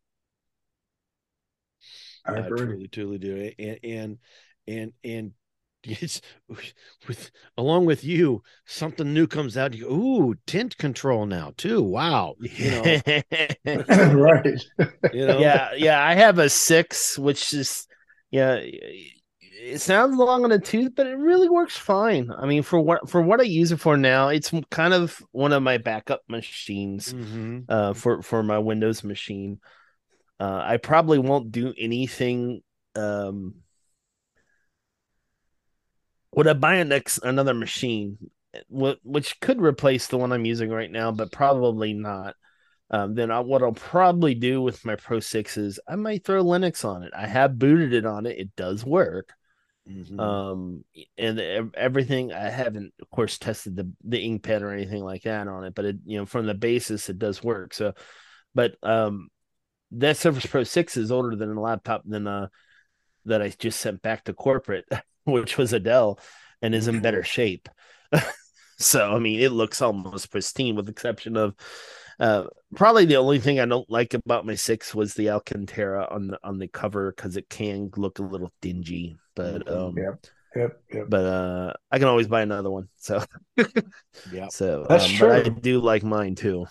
I I agree. truly, truly do. And and and and it's with along with you, something new comes out. You go, ooh, tint control now too. Wow, you know, Right. you know, Yeah, yeah. I have a six, which is yeah. It sounds long on the tooth, but it really works fine. I mean, for what for what I use it for now, it's kind of one of my backup machines mm-hmm. uh, for for my Windows machine. Uh, I probably won't do anything. Um, would I buy a next another machine, which could replace the one I'm using right now, but probably not. Um, then I, what I'll probably do with my Pro six is I might throw Linux on it. I have booted it on it; it does work. Mm-hmm. Um, and everything I haven't, of course, tested the the ink pen or anything like that on it, but it, you know, from the basis, it does work. So, but um, that Surface Pro six is older than a laptop than uh that I just sent back to corporate, which was a Dell, and is in better shape. So, I mean, it looks almost pristine, with the exception of uh, probably the only thing I don't like about my six was the Alcantara on the on the cover, because it can look a little dingy. But um, yep, yep, yep. But uh, I can always buy another one. So yeah, so that's um, true. But I do like mine too.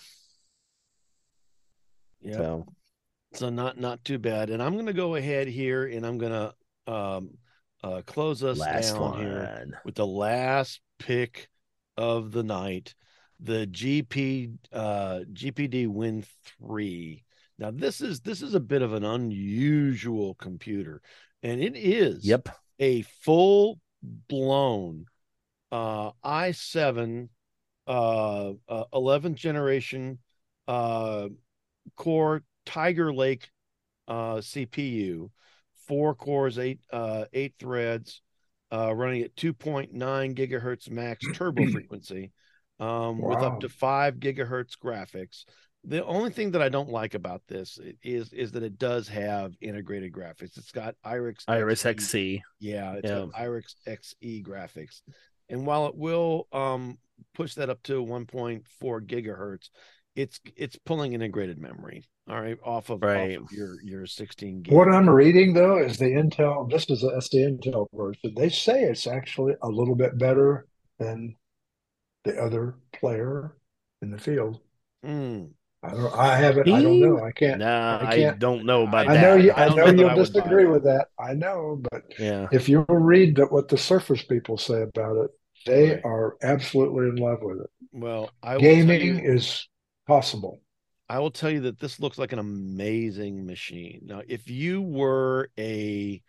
Yeah. So. So not not too bad. And I'm going to go ahead here and I'm going to um, uh, close us Last down one. here with the last pick of the night, the G P uh, G P D Win three. Now this is this is a bit of an unusual computer, and it is Yep. a full blown uh, i seven uh, uh, eleventh generation uh, core Tiger Lake uh, C P U, four cores, eight uh, eight threads, uh, running at two point nine gigahertz max turbo frequency, um, wow. with up to five gigahertz graphics. The only thing that I don't like about this is is that it does have integrated graphics. It's got Iris Iris X E. X C. Yeah, it's yeah. got Iris X E graphics. And while it will um, push that up to one point four gigahertz, it's it's pulling integrated memory, all right, off of, right. off of your your sixteen gig. What I'm reading though is the Intel. This is that's the Intel version. They say it's actually a little bit better than the other player in the field. Mm. I don't. I haven't. I don't know. I can't. Nah, I can't. I don't know about I that. know you. I, I don't know, know that you'll I would buy disagree that. with that. I know, but yeah, if you read that what the Surface people say about it, they Right. are absolutely in love with it. Well, I will tell Gaming you, is possible. I will tell you that this looks like an amazing machine. Now, if you were a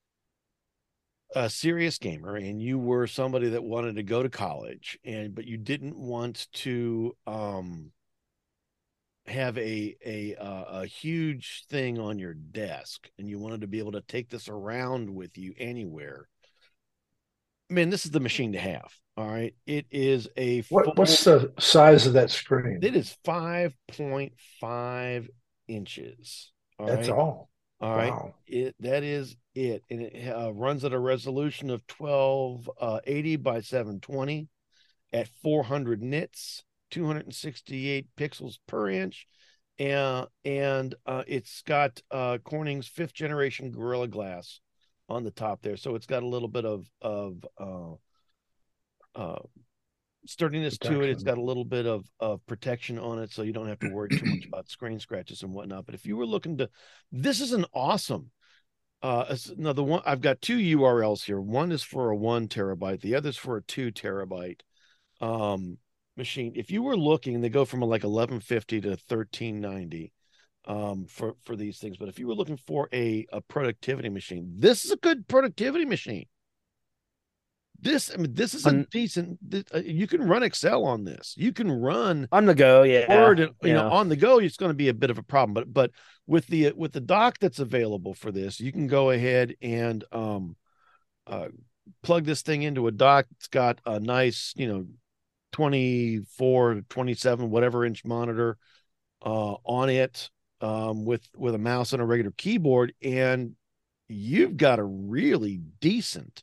a serious gamer and you were somebody that wanted to go to college and but you didn't want to um have a a uh, a huge thing on your desk and you wanted to be able to take this around with you anywhere, man, this is the machine to have. All right, it is a What full, what's the size of that screen? it is five point five inches. All That's right. all. All right. Wow. It that is it, and it uh, runs at a resolution of twelve eighty by seven twenty at four hundred nits, two hundred sixty-eight pixels per inch, and and uh, it's got uh, Corning's fifth generation Gorilla Glass on the top there, so it's got a little bit of of uh, uh, sturdiness protection to it. It's got a little bit of of protection on it, so you don't have to worry too much about screen scratches and whatnot. But if you were looking to, this is an awesome. Uh, now the one I've got two U R Ls here. One is for a one terabyte, the other's for a two terabyte um, machine. If you were looking, they go from like eleven fifty to thirteen ninety um, for for these things. But if you were looking for a a productivity machine, this is a good productivity machine. This, I mean, this is a on, decent. This, uh, you can run Excel on this. You can run on the go, yeah. Word, and, you yeah. know, on the go, it's going to be a bit of a problem. But but with the with the dock that's available for this, you can go ahead and um, uh, plug this thing into a dock. It's got a nice, you know, twenty-four, twenty-seven, whatever inch monitor uh, on it. um, with with a mouse and a regular keyboard, and you've got a really decent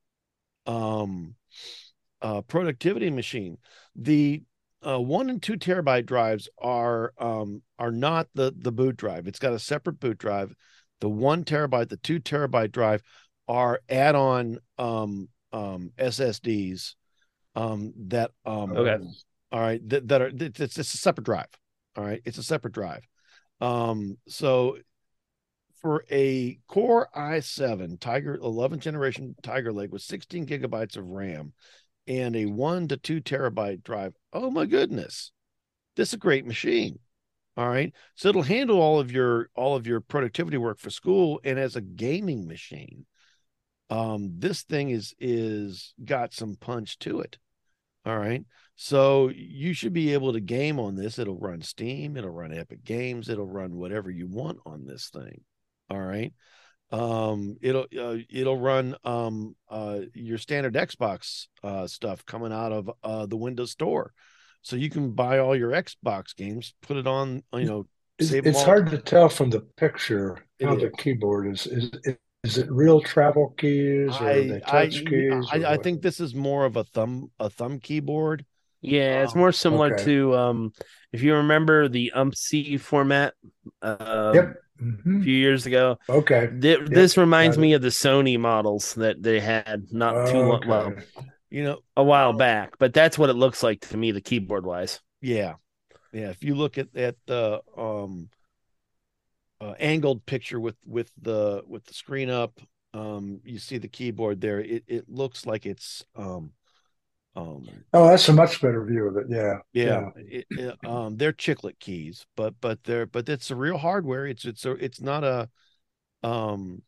um, uh, productivity machine. The uh, one and two terabyte drives are um, are not the the boot drive. It's got a separate boot drive. The one terabyte, the two terabyte drive are add-on um, um, S S Ds um, that um, Okay. all right that, that are it's, it's a separate drive. All right, it's a separate drive. Um, so for a Core i seven Tiger eleventh generation Tiger Lake with sixteen gigabytes of RAM and a one to two terabyte drive, oh my goodness, this is a great machine. All right, so it'll handle all of your all of your productivity work for school, and as a gaming machine, um, this thing is is got some punch to it. All right, so you should be able to game on this. It'll run Steam, it'll run Epic Games, it'll run whatever you want on this thing. All right, um, it'll uh, it'll run um uh your standard Xbox uh stuff coming out of uh the Windows Store, so you can buy all your Xbox games, put it on, you know, It's, save them it's all. hard to tell from the picture It how is. the keyboard is. Is it, is it real travel keys or are I they I touch keys or I, I what? think this is more of a thumb a thumb keyboard. Yeah, it's Um, more similar Okay. to um, if you remember the U M C format uh, Yep. a Mhm. few years ago. Okay. Th- Yep. this reminds Got it. me of the Sony models that they had not too long, well, Okay. you know, a while uh, back. But that's what it looks like to me, the keyboard wise. yeah, yeah. If you look at at the um uh, angled picture with with the with the screen up, um, you see the keyboard there. It it looks like it's um um Oh, that's a much better view of it. Yeah. yeah, Yeah. it, it, um they're chiclet keys, but but they're but it's a real hardware. It's it's a it's not a um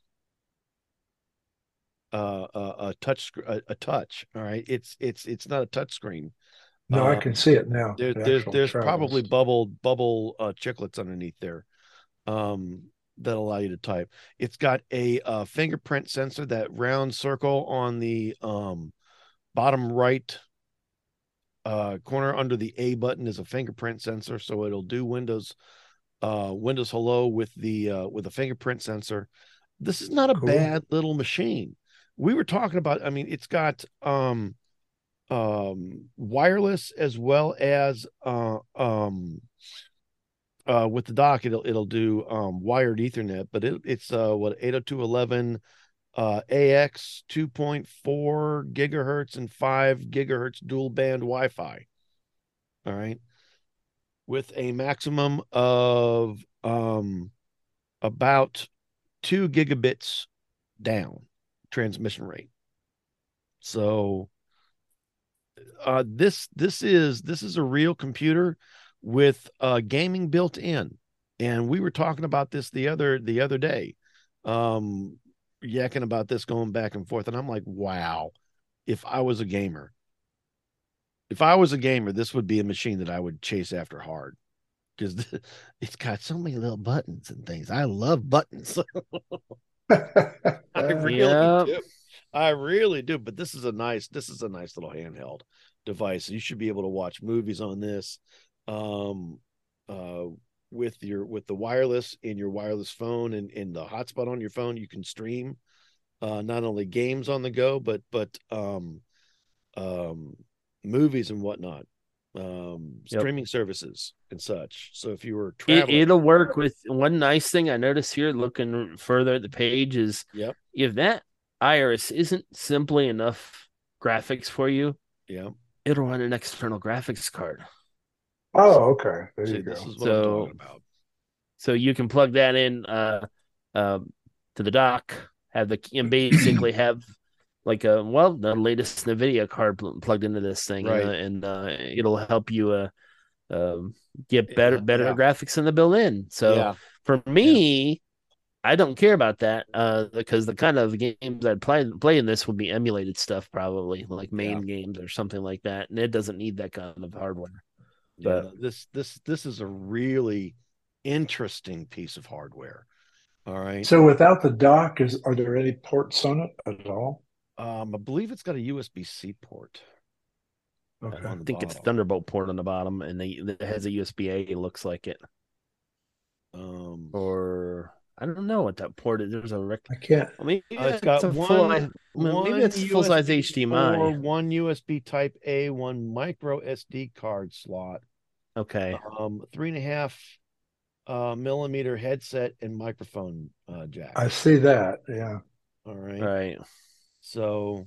uh, a, a touch a, a touch. All right, it's it's it's not a touch screen. No, I Um, can see it now. there It there's actually there's probably travels. bubble bubble uh, chiclets underneath there um, that allow you to type. It's got a uh, fingerprint sensor. That round circle on the um, bottom right uh, corner under the A button is a fingerprint sensor, so it'll do Windows uh, Windows Hello with the uh, with a fingerprint sensor. This is not a Cool. bad little machine. We were talking about. I mean, it's got um, um, wireless as well as uh, um, uh, with the dock. It'll it'll do um, wired Ethernet, but it, it's uh, what eight oh two dot eleven uh, A X two point four gigahertz and five gigahertz dual band Wi-Fi. All right, with a maximum of um, about two gigabits down transmission rate. So uh, this this is this is a real computer with uh, gaming built in, and we were talking about this the other the other day, um, yakking about this going back and forth, and I'm like, wow, if I was a gamer, if I was a gamer, this would be a machine that I would chase after hard because it's got so many little buttons and things. I love buttons. I really Yeah. do. I really do. But this is a nice, this is a nice little handheld device. You should be able to watch movies on this, um, uh, with your with the wireless in your wireless phone and in the hotspot on your phone. You can stream uh, not only games on the go, but but um, um, movies and whatnot, um, Yep. streaming services and such. So if you were It, traveling, it'll work with one nice thing I noticed here looking further at the page is yep, if that Iris isn't simply enough graphics for you, yeah. it'll run an external graphics card. Oh, okay. There See, you this go. is what I'm So, talking about. so you can plug that in uh, uh, to the dock, have the and basically have like a well the latest NVIDIA card pl- plugged into this thing, Right. and, uh, and uh, it'll help you uh, um, get better Yeah, better yeah. graphics in the built-in. So Yeah. for me, I don't care about that uh, because the kind of games I'd play play in this would be emulated stuff, probably like main games or something like that, and it doesn't need that kind of hardware. Yeah, But this this this is a really interesting piece of hardware. All right. So without the dock, is are there any ports on it at all? Um, I believe it's got a U S B C port Okay. on I the think it's bottom. Thunderbolt port on the bottom, and they, it has a U S B A. It looks like it. Um, or I don't know what that port is. There's a rec. I can't. Well, maybe uh, it's it's got a full. one Maybe one it's full size H D M I. U S B four, one U S B Type A, one micro S D card slot, Okay. um, three and a half uh, millimeter headset and microphone uh, jack. I see that. Yeah. All right. Right. So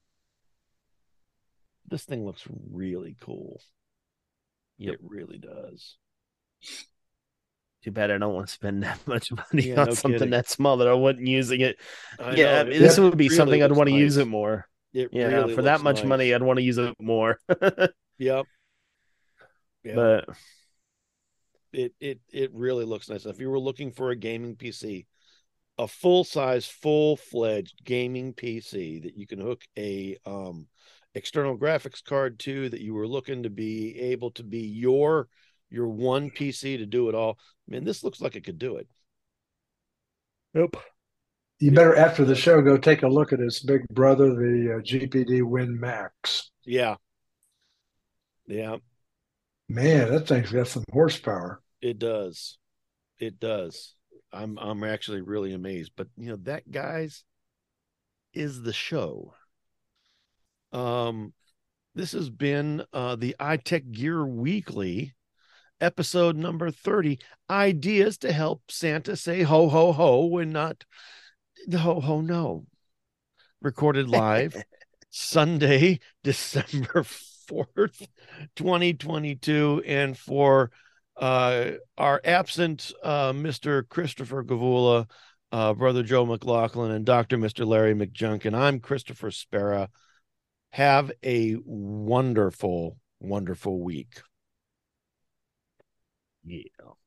this thing looks really cool. Yep. It really does. Too bad I don't want to spend that much money Yeah, on no something kidding. that small that I wasn't using it. I yeah, know. I mean, It this Yep. would be really something I'd looks want to use nice. it more. It Yeah, really for that looks much money, nice. I'd want to use it more. Yep. Yeah. But It it it really looks nice. If you were looking for a gaming P C, a full size, full fledged gaming P C that you can hook a um external graphics card to, that you were looking to be able to be your your one P C to do it all. Man, this looks like it could do it. yep. You It better, really after the does. show, go take a look at his big brother, the uh, G P D Win Max. Yeah. Yeah, Man, that thing's got some horsepower. it does. It does. I'm I'm actually really amazed. But you know, that guys is the show. Um this has been uh the iTech Gear Weekly, episode number thirty, ideas to help Santa say ho ho ho when not ho ho no. Recorded live Sunday, December fourth, twenty twenty-two. And for uh, our absent uh, Mister Christopher Gavula, uh, Brother Joe McLaughlin, and Doctor Mister Larry McJunkin, I'm Christopher Spera. Have a wonderful, wonderful week. Yeah.